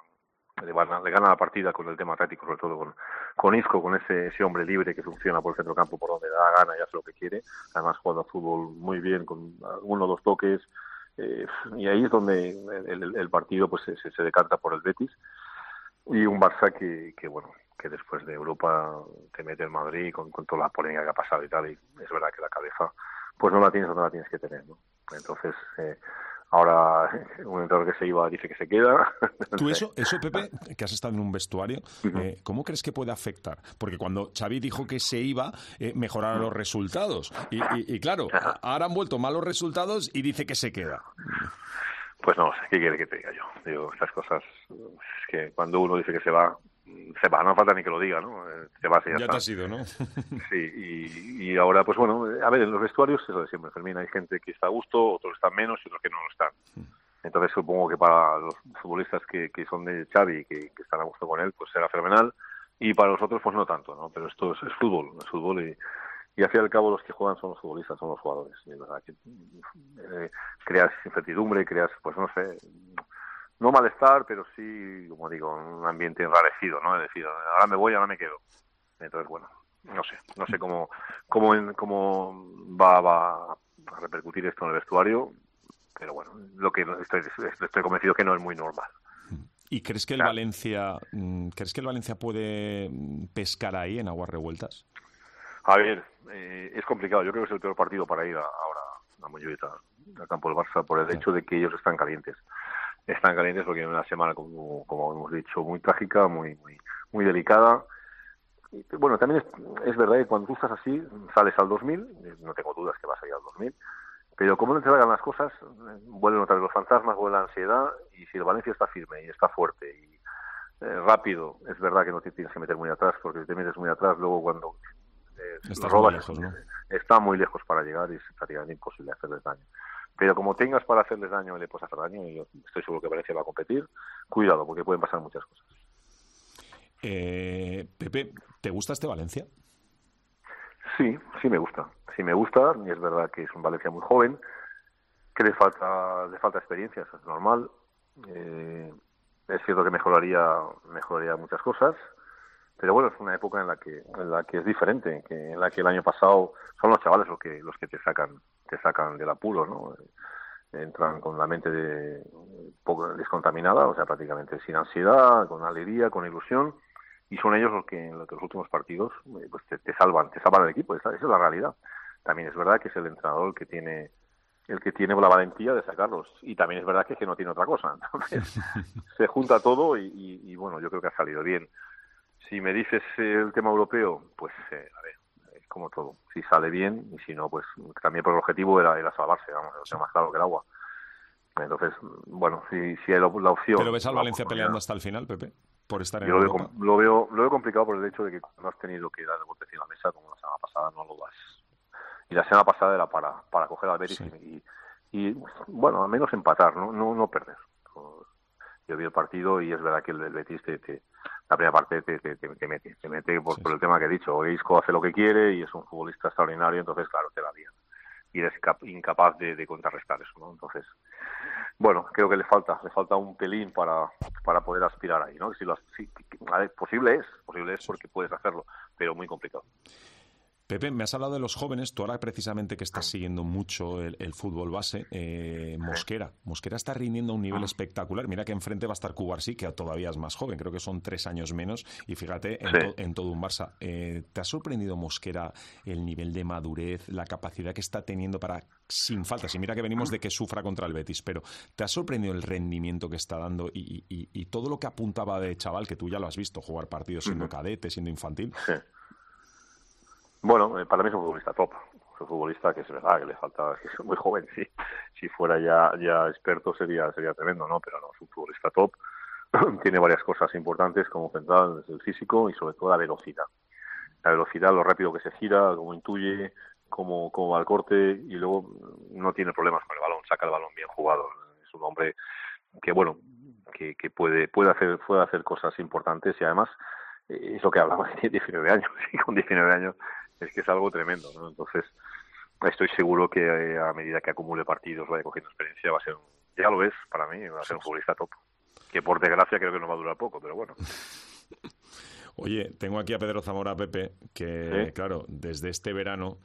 le gana la partida con el tema táctico, sobre todo con Isco, con ese hombre libre que funciona por el centrocampo por donde da gana y hace lo que quiere. Además juega fútbol muy bien, con 1 o 2 toques. Y ahí es donde el partido pues se decanta por el Betis. Y un Barça que después de Europa te mete el Madrid con toda la polémica que ha pasado y tal, y es verdad que la cabeza pues no la tienes que tener, ¿no? Entonces ahora un entrenador que se iba dice que se queda. Tú eso Pepe, que has estado en un vestuario, ¿cómo crees que puede afectar? Porque cuando Xavi dijo que se iba, mejoraron los resultados y claro, ahora han vuelto malos resultados y dice que se queda. Pues no sé, ¿qué quiere que te diga yo? Digo, estas cosas, es que cuando uno dice que se va, no falta ni que lo diga, ¿no? Te vas y ya está. Te has ido, ¿no? Sí, y ahora, pues bueno, a ver, en los vestuarios es lo de siempre, Fermín, hay gente que está a gusto, otros están menos y otros que no lo están. Entonces supongo que para los futbolistas que son de Xavi, que están a gusto con él, pues será fenomenal, y para los otros pues no tanto, ¿no? Pero esto es fútbol, y al fin y al cabo los que juegan son los futbolistas, son los jugadores. Y es verdad que creas incertidumbre, pues no sé, no malestar, pero sí, como digo, un ambiente enrarecido, ¿no? Es decir, ahora me voy, ahora me quedo. Entonces, bueno, no sé cómo va a repercutir esto en el vestuario, pero bueno, lo que estoy convencido que no es muy normal. ¿Y crees que el Valencia puede pescar ahí en aguas revueltas? A ver, es complicado. Yo creo que es el peor partido para ir ahora a Montjuïc, al campo del Barça, por el hecho de que ellos están calientes. Están calientes porque en una semana, como hemos dicho, muy trágica, muy delicada. Y, bueno, también es verdad que cuando tú estás así, sales al 2000, no tengo dudas que vas a ir al 2000, pero como no te salgan las cosas, vuelven otra vez los fantasmas, vuelve la ansiedad, y si el Valencia está firme y está fuerte y rápido, es verdad que no te tienes que meter muy atrás, porque si te metes muy atrás, luego cuando robas, muy lejos, ¿no? Está muy lejos para llegar y es prácticamente imposible hacerles daño. Pero como tengas para hacerles daño y le puedes hacer daño, y yo estoy seguro que Valencia va a competir, cuidado, porque pueden pasar muchas cosas. Pepe, ¿te gusta este Valencia? Sí me gusta, y es verdad que es un Valencia muy joven, que le falta experiencia, eso es normal. Es cierto que mejoraría muchas cosas, pero bueno, es una época en la que es diferente, en la que el año pasado son los chavales los que te sacan del apuro, ¿no? Entran con la mente poco descontaminada, o sea, prácticamente sin ansiedad, con alegría, con ilusión, y son ellos los que en los últimos partidos pues te salvan el equipo. Esa es la realidad. También es verdad que es el entrenador el que tiene la valentía de sacarlos, y también es verdad que no tiene otra cosa. Entonces se junta todo y bueno, yo creo que ha salido bien. Si me dices el tema europeo, pues a ver, es como todo. Si sale bien, y si no, pues también por el objetivo era salvarse, vamos, o sea, más claro que el agua. Entonces, bueno, si hay la opción... ¿Pero ves al Valencia peleando hasta el final, Pepe? Por estar en Yo Europa. Lo veo complicado por el hecho de que no has tenido que dar el golpe encima de la mesa como la semana pasada, no lo das. Y la semana pasada era para coger al Betis y bueno, al menos empatar, no perder. Yo vi el partido y es verdad que el Betis la primera parte te mete por el tema que he dicho. Isco hace lo que quiere y es un futbolista extraordinario, entonces claro, te la lían. Y eres incapaz de contrarrestar eso, ¿no? Entonces, bueno, creo que le falta un pelín para poder aspirar ahí, ¿no? Posible es porque puedes hacerlo, pero muy complicado. Pepe, me has hablado de los jóvenes, tú ahora precisamente que estás siguiendo mucho el fútbol base, Mosquera está rindiendo a un nivel espectacular. Mira que enfrente va a estar Cubarsí, que todavía es más joven, creo que son 3 años menos, y fíjate, en todo un Barça. ¿Te ha sorprendido Mosquera el nivel de madurez, la capacidad que está teniendo para, sin faltas? Y mira que venimos de que sufra contra el Betis, pero ¿te ha sorprendido el rendimiento que está dando y todo lo que apuntaba de chaval, que tú ya lo has visto, jugar partidos siendo cadete, siendo infantil? Sí. Bueno, para mí es un futbolista top. Es un futbolista que es verdad que le falta, que es muy joven, sí. Si fuera ya experto sería tremendo, ¿no? Pero no, es un futbolista top. Tiene varias cosas importantes como central, el físico y sobre todo la velocidad. La velocidad, lo rápido que se gira, cómo intuye, cómo va al corte y luego no tiene problemas con el balón, saca el balón bien jugado. Es un hombre que, bueno, que puede hacer cosas importantes y además es lo que hablamos, tiene 19 años y con 19 años es que es algo tremendo, ¿no? Entonces estoy seguro que a medida que acumule partidos, vaya cogiendo experiencia, va a ser, ya lo es para mí, va a ser un futbolista top, que por desgracia creo que no va a durar poco, pero bueno. Oye, tengo aquí a Pedro Zamora, Pepe, que claro, desde este verano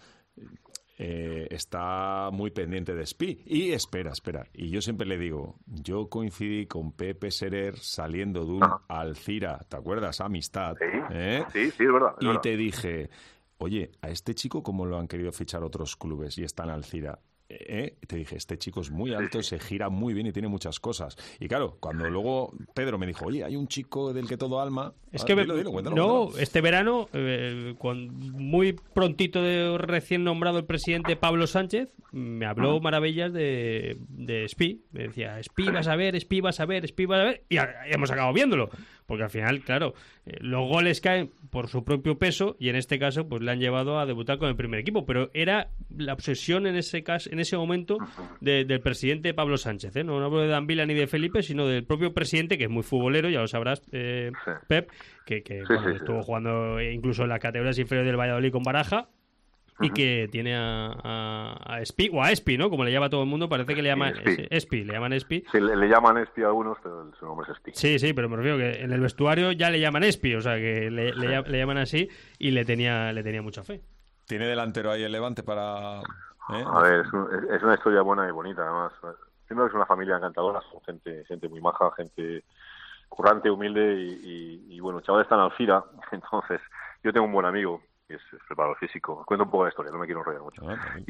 está muy pendiente de Spi. Y espera. Y yo siempre le digo, yo coincidí con Pepe Serer saliendo de un Alcira, ¿te acuerdas? Amistad. Sí, es verdad. Y te dije, oye, a este chico cómo lo han querido fichar otros clubes y está en Alcira. Te dije, este chico es muy alto, se gira muy bien y tiene muchas cosas. Y claro, cuando luego Pedro me dijo, oye, hay un chico del que todo alma... Es que cuéntalo. Este verano, muy prontito de recién nombrado el presidente Pablo Sánchez, me habló maravillas de Spi. Me decía, Spi vas a ver, y hemos acabado viéndolo. Porque al final, claro, los goles caen por su propio peso y en este caso pues le han llevado a debutar con el primer equipo. Pero era la obsesión en ese momento del presidente Pablo Sánchez. No hablo de Dan Vila ni de Felipe, sino del propio presidente, que es muy futbolero, ya lo sabrás, Pep, que estuvo jugando incluso en las categorías inferiores del Valladolid con Baraja. Y que tiene a Spi, o a Espi, ¿no? Como le llama todo el mundo, parece que le llaman Espi. Le llaman Espi. Sí, le llaman Espi a algunos, pero su nombre es Espi. Sí, pero me refiero que en el vestuario ya le llaman Espi, o sea que le llaman así y le tenía mucha fe. ¿Tiene delantero ahí el Levante para...? A ver, es una historia buena y bonita, además. Primero es una familia encantadora, son gente muy maja, gente currante, humilde y bueno, el chaval está en Alcira, entonces yo tengo un buen amigo que es preparador físico. Cuento un poco la historia, no me quiero enrollar mucho.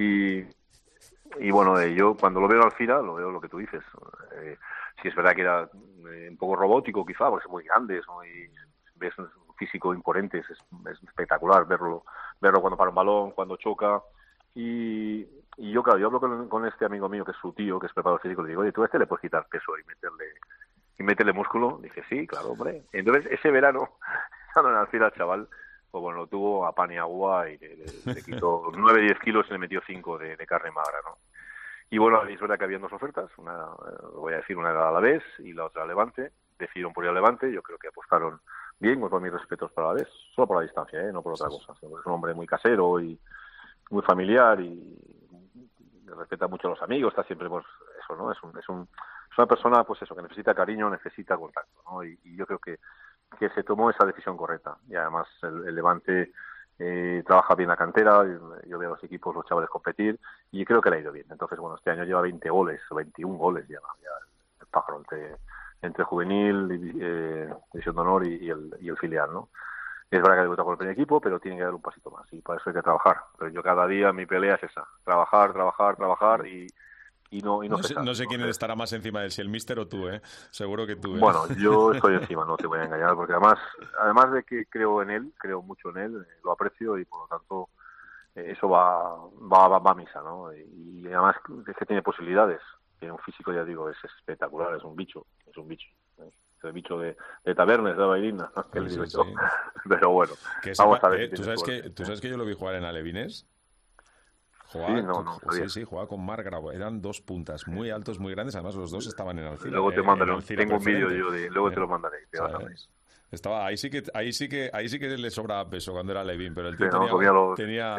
Y bueno, yo cuando lo veo en Alcira, lo veo lo que tú dices. Sí es verdad que era un poco robótico quizá, porque es muy grande, ves un físico imponente, es espectacular verlo cuando para un balón, cuando choca. Y yo, claro, yo hablo con este amigo mío que es su tío, que es preparador físico, le digo, oye, ¿tú a este le puedes quitar peso y meterle músculo? Dije, sí, claro, hombre. Entonces, ese verano, estando en Alcira, el chaval, pues bueno, lo tuvo a pan y agua y le quitó 9-10 kilos y le metió 5 de carne magra, ¿no? Y bueno, es verdad que habían 2 ofertas, voy a decir, una era a Alavés y la otra a Levante. Decidieron por ir a Levante, yo creo que apostaron bien, con todos mis respetos para Alavés, solo por la distancia, no por otra cosa. Es un hombre muy casero y muy familiar y respeta mucho a los amigos, está siempre, pues eso, ¿no? Es una persona, pues eso, que necesita cariño, necesita contacto, ¿no? Y yo creo que se tomó esa decisión correcta. Y además el Levante trabaja bien la cantera, yo veo a los equipos, los chavales competir, y creo que le ha ido bien. Entonces, bueno, este año lleva 20 goles, o 21 goles ya el pájaro entre juvenil, división de honor y el filial, ¿no? Es verdad que debuta con el primer equipo, pero tiene que dar un pasito más, y para eso hay que trabajar. Pero yo cada día mi pelea es esa, trabajar y no sé quién estará más encima de él, si el míster o tú, seguro que tú. Bueno, yo estoy encima, no te voy a engañar, porque además de que creo mucho en él, lo aprecio y por lo tanto eso va a misa, ¿no? Y además es que tiene posibilidades, tiene un físico, ya digo, es espectacular, es un bicho. El bicho de Tabernes, de Bailina, ¿no? Que sí. Pero bueno, vamos a ver. ¿Tú sabes que yo lo vi jugar en Alevines? Jugaba con Marc Grau. Eran dos puntas muy altos, muy grandes. Además, los dos estaban en Alcira. Luego te mandaré, tengo un vídeo yo luego te lo mandaré. Te vas a ver. Estaba ahí sí que le sobraba peso cuando era Levín, pero el tío tenía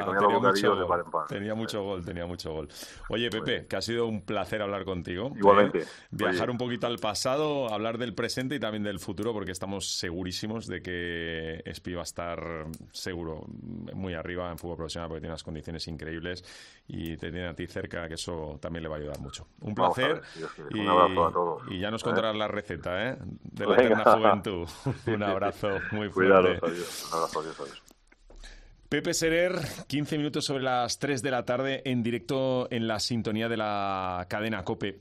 mucho gol. Oye, Pepe, que ha sido un placer hablar contigo. Igualmente. Viajar un poquito al pasado, hablar del presente y también del futuro, porque estamos segurísimos de que Espi va a estar seguro muy arriba en fútbol profesional, porque tiene unas condiciones increíbles y te tiene a ti cerca, que eso también le va a ayudar mucho. Un placer. Un abrazo a todos. Y ya nos contarás la receta, de la eterna juventud. Un abrazo muy fuerte. Cuidados, adiós. Un abrazo, adiós. Pepe Serer, 15 minutos sobre las 3 de la tarde, en directo en la sintonía de la cadena COPE.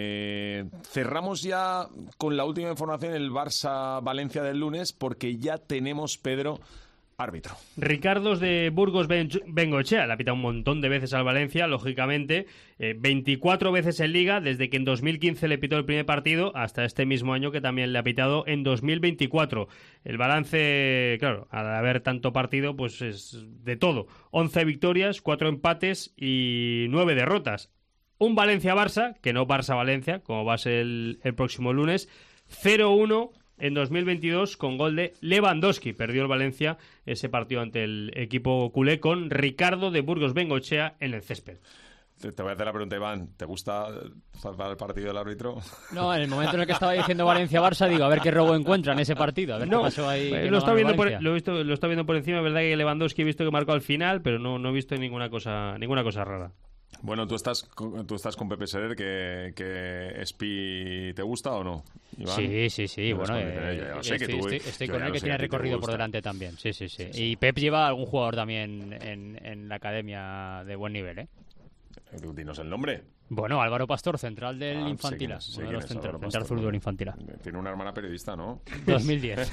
Cerramos ya con la última información, el Barça-Valencia del lunes, porque ya tenemos, Pedro, árbitro. Ricardos de Burgos Bengoechea le ha pitado un montón de veces al Valencia, lógicamente, 24 veces en Liga, desde que en 2015 le pitó el primer partido hasta este mismo año que también le ha pitado en 2024. El balance, claro, al haber tanto partido, pues es de todo. 11 victorias, 4 empates y 9 derrotas. Un Valencia-Barça, que no Barça-Valencia, como va a ser el próximo lunes, 0-1 en 2022 con gol de Lewandowski. Perdió el Valencia ese partido ante el equipo culé con Ricardo de Burgos Bengoechea en el césped. Te voy a hacer la pregunta, Iván. ¿Te gusta salvar el partido del árbitro? No, en el momento en el que estaba diciendo Valencia-Barça, digo, a ver qué robo encuentra en ese partido. A ver qué pasó ahí. Lo está viendo por encima. Es verdad que Lewandowski he visto que marcó al final, pero no he visto ninguna cosa rara. Bueno, tú estás con Pepe Serer, que Espi te gusta o no, Iván? Sí. Bueno, estoy con él, que tiene recorrido por delante también. Sí. Y Pep lleva algún jugador también en la academia de buen nivel, ¿eh? Dinos el nombre. Bueno, Álvaro Pastor, central del Infantila. Central zurdo del Infantila. Tiene una hermana periodista, ¿no? 2010.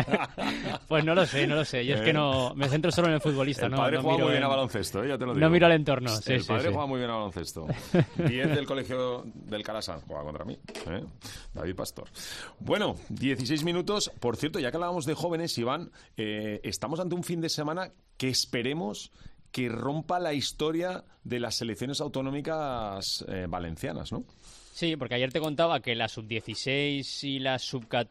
Pues no lo sé. Yo es que no me centro solo en el futbolista. El padre juega muy bien a baloncesto, ya te lo digo. No miro al entorno. El padre juega muy bien a baloncesto. 10 del colegio del Calasan juega contra mí, David Pastor. Bueno, 16 minutos. Por cierto, ya que hablábamos de jóvenes, Iván, estamos ante un fin de semana que esperemos que rompa la historia de las selecciones autonómicas valencianas, ¿no? Sí, porque ayer te contaba que la sub-16 y la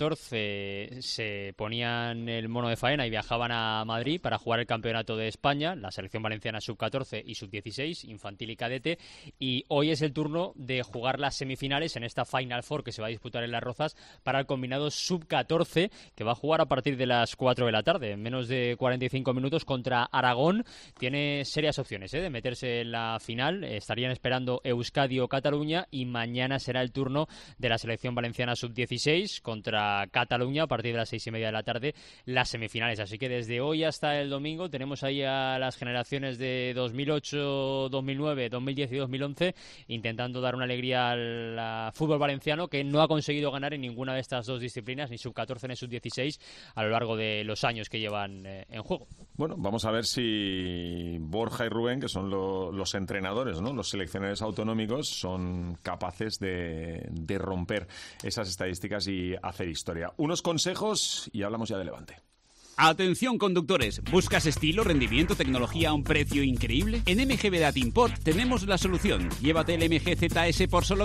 sub-14 se ponían el mono de faena y viajaban a Madrid para jugar el campeonato de España, la selección valenciana sub-14 y sub-16, infantil y cadete, y hoy es el turno de jugar las semifinales en esta Final Four que se va a disputar en Las Rozas para el combinado sub-14, que va a jugar a partir de las 4 de la tarde, en menos de 45 minutos contra Aragón. Tiene serias opciones de meterse en la final, estarían esperando Euskadi o Cataluña, y mañana será el turno de la selección valenciana sub-16 contra Cataluña a partir de las 6:30 de la tarde, las semifinales. Así que desde hoy hasta el domingo tenemos ahí a las generaciones de 2008, 2009, 2010 y 2011 intentando dar una alegría al fútbol valenciano, que no ha conseguido ganar en ninguna de estas dos disciplinas, ni sub-14 ni sub-16, a lo largo de los años que llevan en juego. Bueno, vamos a ver si Borja y Rubén, que son los entrenadores, ¿no? Los seleccionadores autonómicos, son capaces de romper esas estadísticas y hacer historia. Unos consejos y hablamos ya de Levante. Atención conductores, ¿buscas estilo, rendimiento, tecnología a un precio increíble? En MG Vedat Import tenemos la solución. Llévate el MG ZS por solo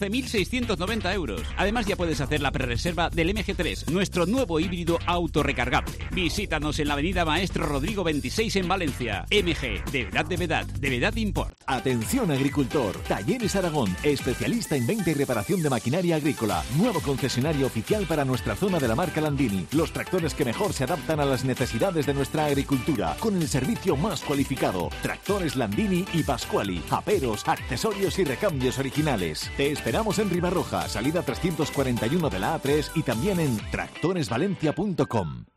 14.690 euros. Además ya puedes hacer la prerreserva del MG3, nuestro nuevo híbrido autorrecargable. Visítanos en la avenida Maestro Rodrigo 26 en Valencia. MG, de Vedat Import. Atención agricultor, Talleres Aragón, especialista en venta y reparación de maquinaria agrícola. Nuevo concesionario oficial para nuestra zona de la marca Landini. Los tractores que mejor se adaptan a las necesidades de nuestra agricultura, con el servicio más cualificado. Tractores Landini y Pasquali, aperos, accesorios y recambios originales. Te esperamos en Ribarroja, salida 341 de la A3 y también en tractoresvalencia.com.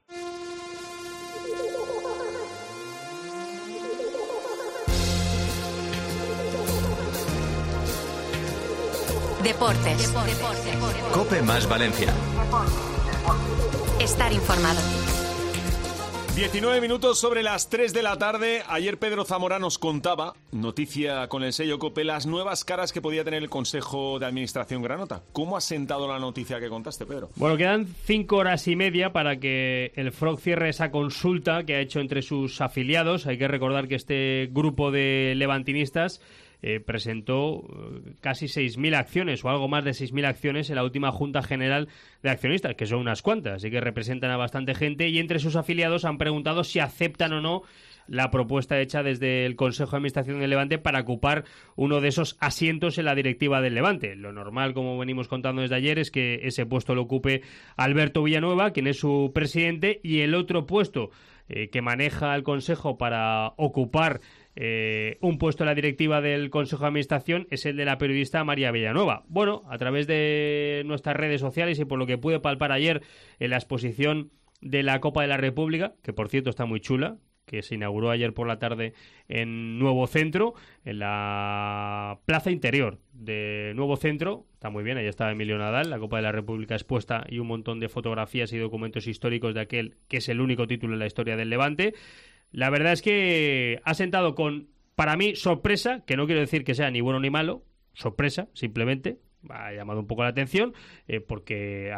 Deportes. COPE más Valencia. Estar informado. 19 minutos sobre las 3 de la tarde. Ayer Pedro Zamora nos contaba, noticia con el sello COPE, las nuevas caras que podía tener el Consejo de Administración Granota. ¿Cómo ha sentado la noticia que contaste, Pedro? Bueno, quedan 5 horas y media para que el FROG cierre esa consulta que ha hecho entre sus afiliados. Hay que recordar que este grupo de levantinistas presentó casi 6.000 acciones o algo más de 6.000 acciones en la última Junta General de Accionistas, que son unas cuantas, así que representan a bastante gente, y entre sus afiliados han preguntado si aceptan o no la propuesta hecha desde el Consejo de Administración del Levante para ocupar uno de esos asientos en la directiva del Levante. Lo normal, como venimos contando desde ayer, es que ese puesto lo ocupe Alberto Villanueva, quien es su presidente, y el otro puesto que maneja el Consejo para ocupar un puesto en la directiva del Consejo de Administración es el de la periodista María Villanueva. Bueno, a través de nuestras redes sociales y por lo que pude palpar ayer en la exposición de la Copa de la República, que por cierto está muy chula, que se inauguró ayer por la tarde en Nuevo Centro, en la plaza interior de Nuevo Centro. Está muy bien, ahí está Emilio Nadal, la Copa de la República expuesta y un montón de fotografías y documentos históricos de aquel que es el único título en la historia del Levante. La verdad es que ha sentado con, para mí, sorpresa, que no quiero decir que sea ni bueno ni malo, sorpresa, simplemente. Ha llamado un poco la atención porque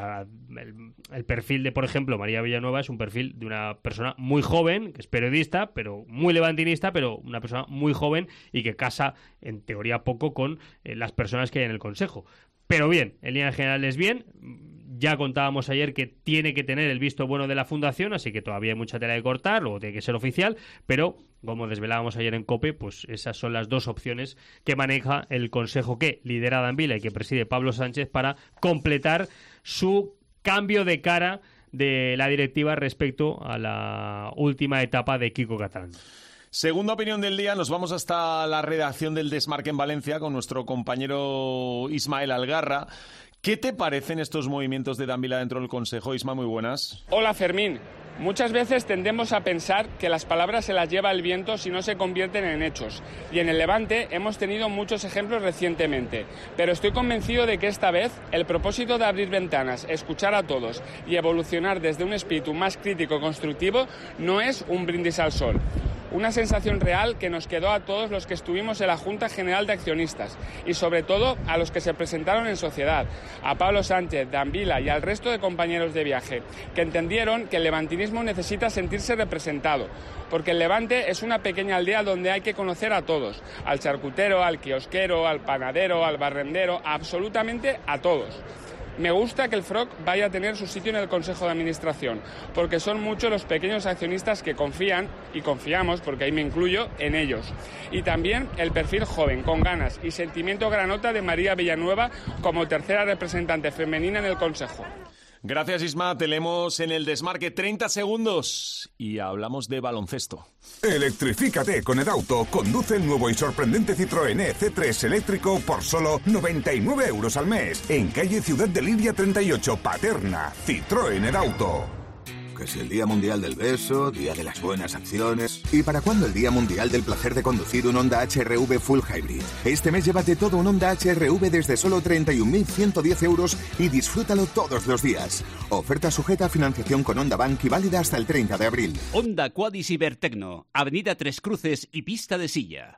el perfil de, por ejemplo, María Villanueva es un perfil de una persona muy joven, que es periodista, pero muy levantinista, pero una persona muy joven y que casa, en teoría, poco con las personas que hay en el Consejo. Pero bien, en líneas generales bien. Ya contábamos ayer que tiene que tener el visto bueno de la Fundación, así que todavía hay mucha tela de cortar, luego tiene que ser oficial, pero como desvelábamos ayer en COPE, pues esas son las dos opciones que maneja el Consejo que lidera Dan Vila y que preside Pablo Sánchez para completar su cambio de cara de la directiva respecto a la última etapa de Quico Catalán. Segunda opinión del día, nos vamos hasta la redacción del Desmarque en Valencia con nuestro compañero Ismael Algarra. ¿Qué te parecen estos movimientos de Dan Vila dentro del Consejo? Isma, muy buenas. Hola, Fermín. Muchas veces tendemos a pensar que las palabras se las lleva el viento si no se convierten en hechos. Y en el Levante hemos tenido muchos ejemplos recientemente. Pero estoy convencido de que esta vez el propósito de abrir ventanas, escuchar a todos y evolucionar desde un espíritu más crítico y constructivo no es un brindis al sol. Una sensación real que nos quedó a todos los que estuvimos en la Junta General de Accionistas y sobre todo a los que se presentaron en sociedad, a Pablo Sánchez, Dan Vila y al resto de compañeros de viaje, que entendieron que el levantinismo necesita sentirse representado, porque el Levante es una pequeña aldea donde hay que conocer a todos, al charcutero, al kiosquero, al panadero, al barrendero, absolutamente a todos. Me gusta que el FROG vaya a tener su sitio en el Consejo de Administración, porque son muchos los pequeños accionistas que confían, y confiamos, porque ahí me incluyo, en ellos. Y también el perfil joven, con ganas y sentimiento granota de María Villanueva como tercera representante femenina en el Consejo. Gracias, Isma. Te leemos en el Desmarque 30 segundos y hablamos de baloncesto. Electrifícate con Edauto. Conduce el nuevo y sorprendente Citroën C3 eléctrico por solo 99 € al mes. En calle Ciudad de Liria 38, Paterna. Citroën Edauto. Que si el Día Mundial del Beso, Día de las Buenas Acciones... ¿Y para cuándo el Día Mundial del Placer de conducir un Honda HR-V Full Hybrid? Este mes llévate todo un Honda HR-V desde solo 31.110 € y disfrútalo todos los días. Oferta sujeta a financiación con Honda Bank y válida hasta el 30 de abril. Honda Quadis Ibertecno, Avenida Tres Cruces y Pista de Silla.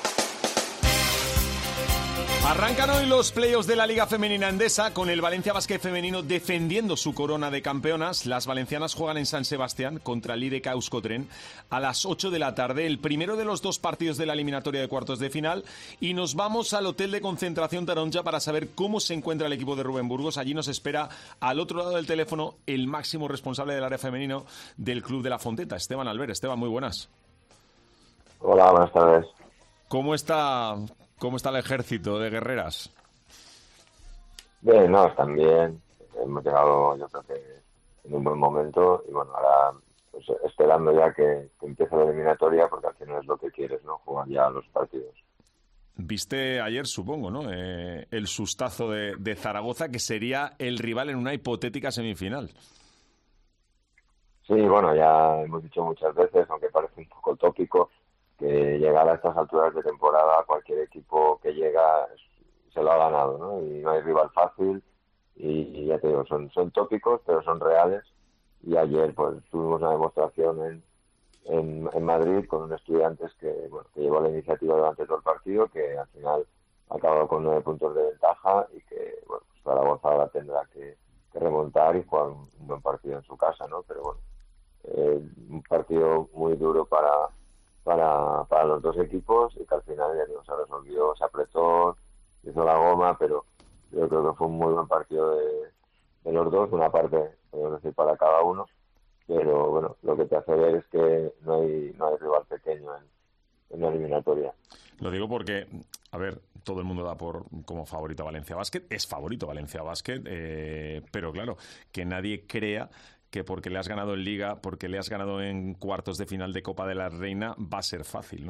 Arrancan hoy los playoffs de la Liga Femenina Endesa con el Valencia Basket Femenino defendiendo su corona de campeonas. Las valencianas juegan en San Sebastián contra el IDK Euskotren a las 8 de la tarde, el primero de los dos partidos de la eliminatoria de cuartos de final, y nos vamos al hotel de concentración Taronja para saber cómo se encuentra el equipo de Rubén Burgos. Allí nos espera al otro lado del teléfono el máximo responsable del área femenino del Club de la Fonteta, Esteban Albert. Esteban, muy buenas. Hola, buenas tardes. ¿Cómo está el ejército de guerreras? Bien, no, están bien. Hemos llegado, yo creo que en un buen momento, y bueno, ahora pues, esperando ya que empiece la eliminatoria, porque al final es lo que quieres, ¿no? Jugar ya los partidos. Viste ayer, supongo, ¿no? El sustazo de Zaragoza, que sería el rival en una hipotética semifinal. Sí, bueno, ya hemos dicho muchas veces, aunque parece un poco tópico, que llegar a estas alturas de temporada, cualquier equipo que llega se lo ha ganado, ¿no? Y no hay rival fácil, y ya te digo, son tópicos, pero son reales, y ayer pues tuvimos una demostración en Madrid con un Estudiantes que llevó la iniciativa durante todo el partido, que al final ha acabado con 9 puntos de ventaja y que pues Zaragoza ahora tendrá que remontar y jugar un buen partido en su casa, ¿no? Pero bueno, un partido muy duro para los dos equipos y que al final ya se resolvió, se apretó, hizo la goma, pero yo creo que fue un muy buen partido de los dos, una parte, podemos decir, para cada uno, pero bueno, lo que te hace ver es que no hay rival pequeño en la eliminatoria. Lo digo porque, a ver, todo el mundo da como favorito a Valencia Basket, es favorito Valencia Basket, pero claro, que nadie crea que porque le has ganado en Liga, porque le has ganado en cuartos de final de Copa de la Reina, va a ser fácil, ¿no?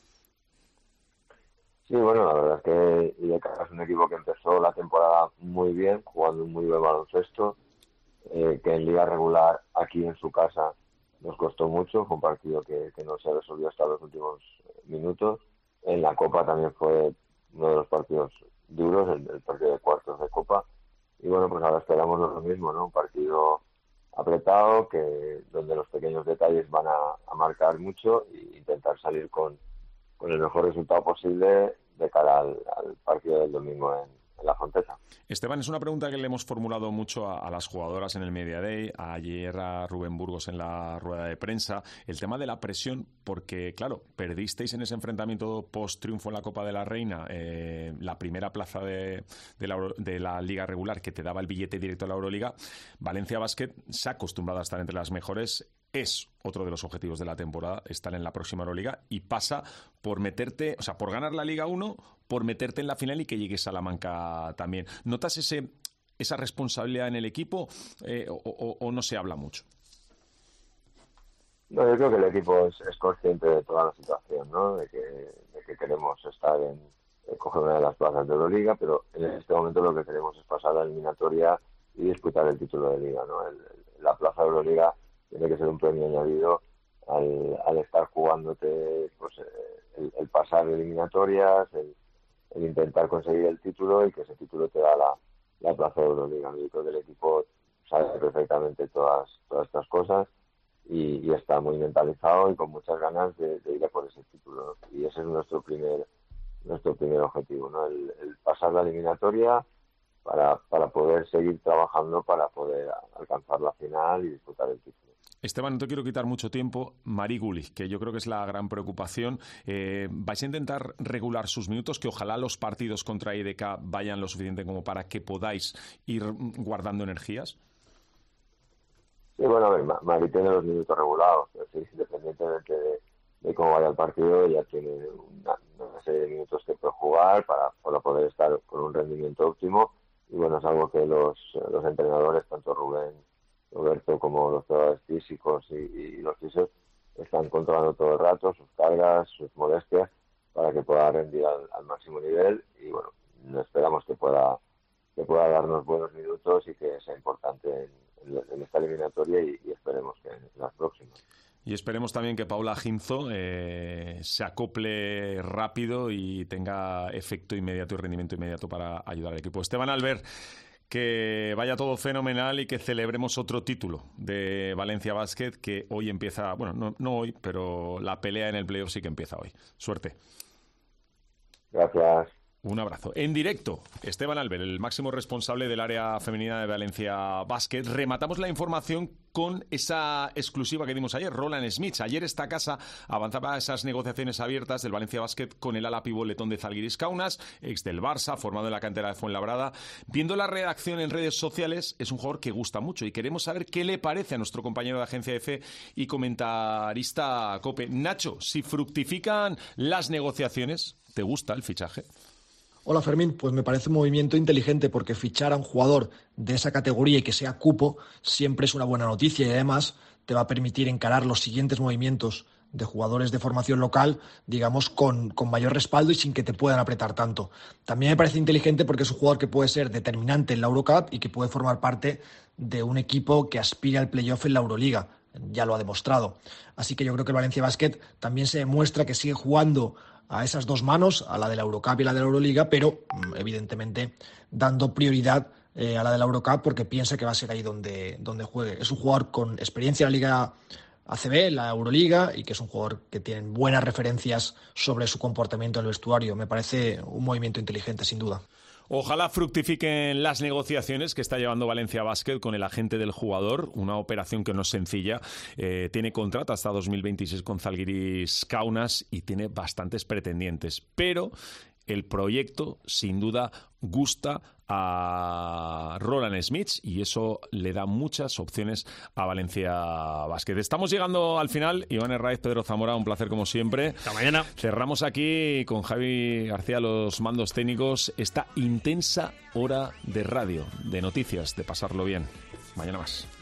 Sí, bueno, la verdad es que IDK es un equipo que empezó la temporada muy bien, jugando un muy buen baloncesto, que en Liga regular, aquí en su casa, nos costó mucho, fue un partido que no se resolvió hasta los últimos minutos. En la Copa también fue uno de los partidos duros, el partido de cuartos de Copa, y bueno, pues ahora esperamos lo mismo, ¿no? Un partido apretado, donde los pequeños detalles van a marcar mucho e intentar salir con el mejor resultado posible de cara al partido del domingo en la Fonteta. Esteban, es una pregunta que le hemos formulado mucho a las jugadoras en el Media Day, ayer a Rubén Burgos en la rueda de prensa, el tema de la presión, porque claro, perdisteis en ese enfrentamiento post-triunfo en la Copa de la Reina la primera plaza de la Liga regular que te daba el billete directo a la Euroliga. Valencia Basket se ha acostumbrado a estar entre las mejores, es otro de los objetivos de la temporada, estar en la próxima Euroliga, y pasa por meterte, o sea, por ganar la Liga 1, por meterte en la final y que llegues a Salamanca también. ¿Notas esa responsabilidad en el equipo o no se habla mucho? No, yo creo que el equipo es consciente de toda la situación, ¿no? De que queremos estar coger una de las plazas de Euroliga, pero en este momento lo que queremos es pasar la eliminatoria y disputar el título de Liga, ¿no? La plaza de Euroliga tiene que ser un premio añadido al estar jugándote pues, el pasar eliminatorias, el intentar conseguir el título y que ese título te da la plaza de Euroliga. Yo creo que el equipo sabe perfectamente todas estas cosas y está muy mentalizado y con muchas ganas de ir a por ese título, ¿no? Y ese es nuestro primer objetivo, ¿no? El pasar la eliminatoria para poder seguir trabajando para poder alcanzar la final y disputar el título. Esteban, no te quiero quitar mucho tiempo. Mari Gulich, que yo creo que es la gran preocupación. ¿Vais a intentar regular sus minutos? Que ojalá los partidos contra IDK vayan lo suficiente como para que podáis ir guardando energías. Sí, bueno, a ver, Mari tiene los minutos regulados. Sí, independientemente de cómo vaya el partido, ya tiene una serie de minutos que puede jugar para poder estar con un rendimiento óptimo. Y bueno, es algo que los entrenadores, tanto Roberto como los jugadores físicos y los fisios, están controlando todo el rato sus cargas, sus molestias, para que pueda rendir al máximo nivel. Y bueno, esperamos que pueda darnos buenos minutos y que sea importante en esta eliminatoria y esperemos que en las próximas. Y esperemos también que Paula Ginzo se acople rápido y tenga efecto inmediato y rendimiento inmediato para ayudar al equipo. Esteban Albert, que vaya todo fenomenal y que celebremos otro título de Valencia Basket, que hoy empieza, bueno, no hoy, pero la pelea en el playoff sí que empieza hoy. Suerte. Gracias. Un abrazo. En directo, Esteban Albert, el máximo responsable del área femenina de Valencia Basket. Rematamos la información con esa exclusiva que dimos ayer, Roland Smith. Ayer esta casa avanzaba esas negociaciones abiertas del Valencia Basket con el ala pívot letón de Zalgiris Kaunas, ex del Barça, formado en la cantera de Fuenlabrada. Viendo la reacción en redes sociales, es un jugador que gusta mucho y queremos saber qué le parece a nuestro compañero de agencia EFE y comentarista COPE. Nacho, si fructifican las negociaciones, ¿te gusta el fichaje? Hola Fermín, pues me parece un movimiento inteligente porque fichar a un jugador de esa categoría y que sea cupo siempre es una buena noticia y además te va a permitir encarar los siguientes movimientos de jugadores de formación local, digamos, con mayor respaldo y sin que te puedan apretar tanto. También me parece inteligente porque es un jugador que puede ser determinante en la Eurocup y que puede formar parte de un equipo que aspira al playoff en la Euroliga. Ya lo ha demostrado. Así que yo creo que el Valencia Basket también se demuestra que sigue jugando a esas dos manos, a la de la Eurocup y la de la Euroliga, pero evidentemente dando prioridad a la de la Eurocup porque piensa que va a ser ahí donde juegue. Es un jugador con experiencia en la Liga ACB, la Euroliga, y que es un jugador que tiene buenas referencias sobre su comportamiento en el vestuario. Me parece un movimiento inteligente, sin duda. Ojalá fructifiquen las negociaciones que está llevando Valencia Basket con el agente del jugador, una operación que no es sencilla. Tiene contrato hasta 2026 con Zalgiris Kaunas y tiene bastantes pretendientes, pero el proyecto sin duda gusta a Roland Smith y eso le da muchas opciones a Valencia Basket. Estamos llegando al final. Iván Herraiz, Pedro Zamora, un placer como siempre. Hasta mañana. Cerramos aquí con Javi García los mandos técnicos esta intensa hora de radio, de noticias, de pasarlo bien. Mañana más.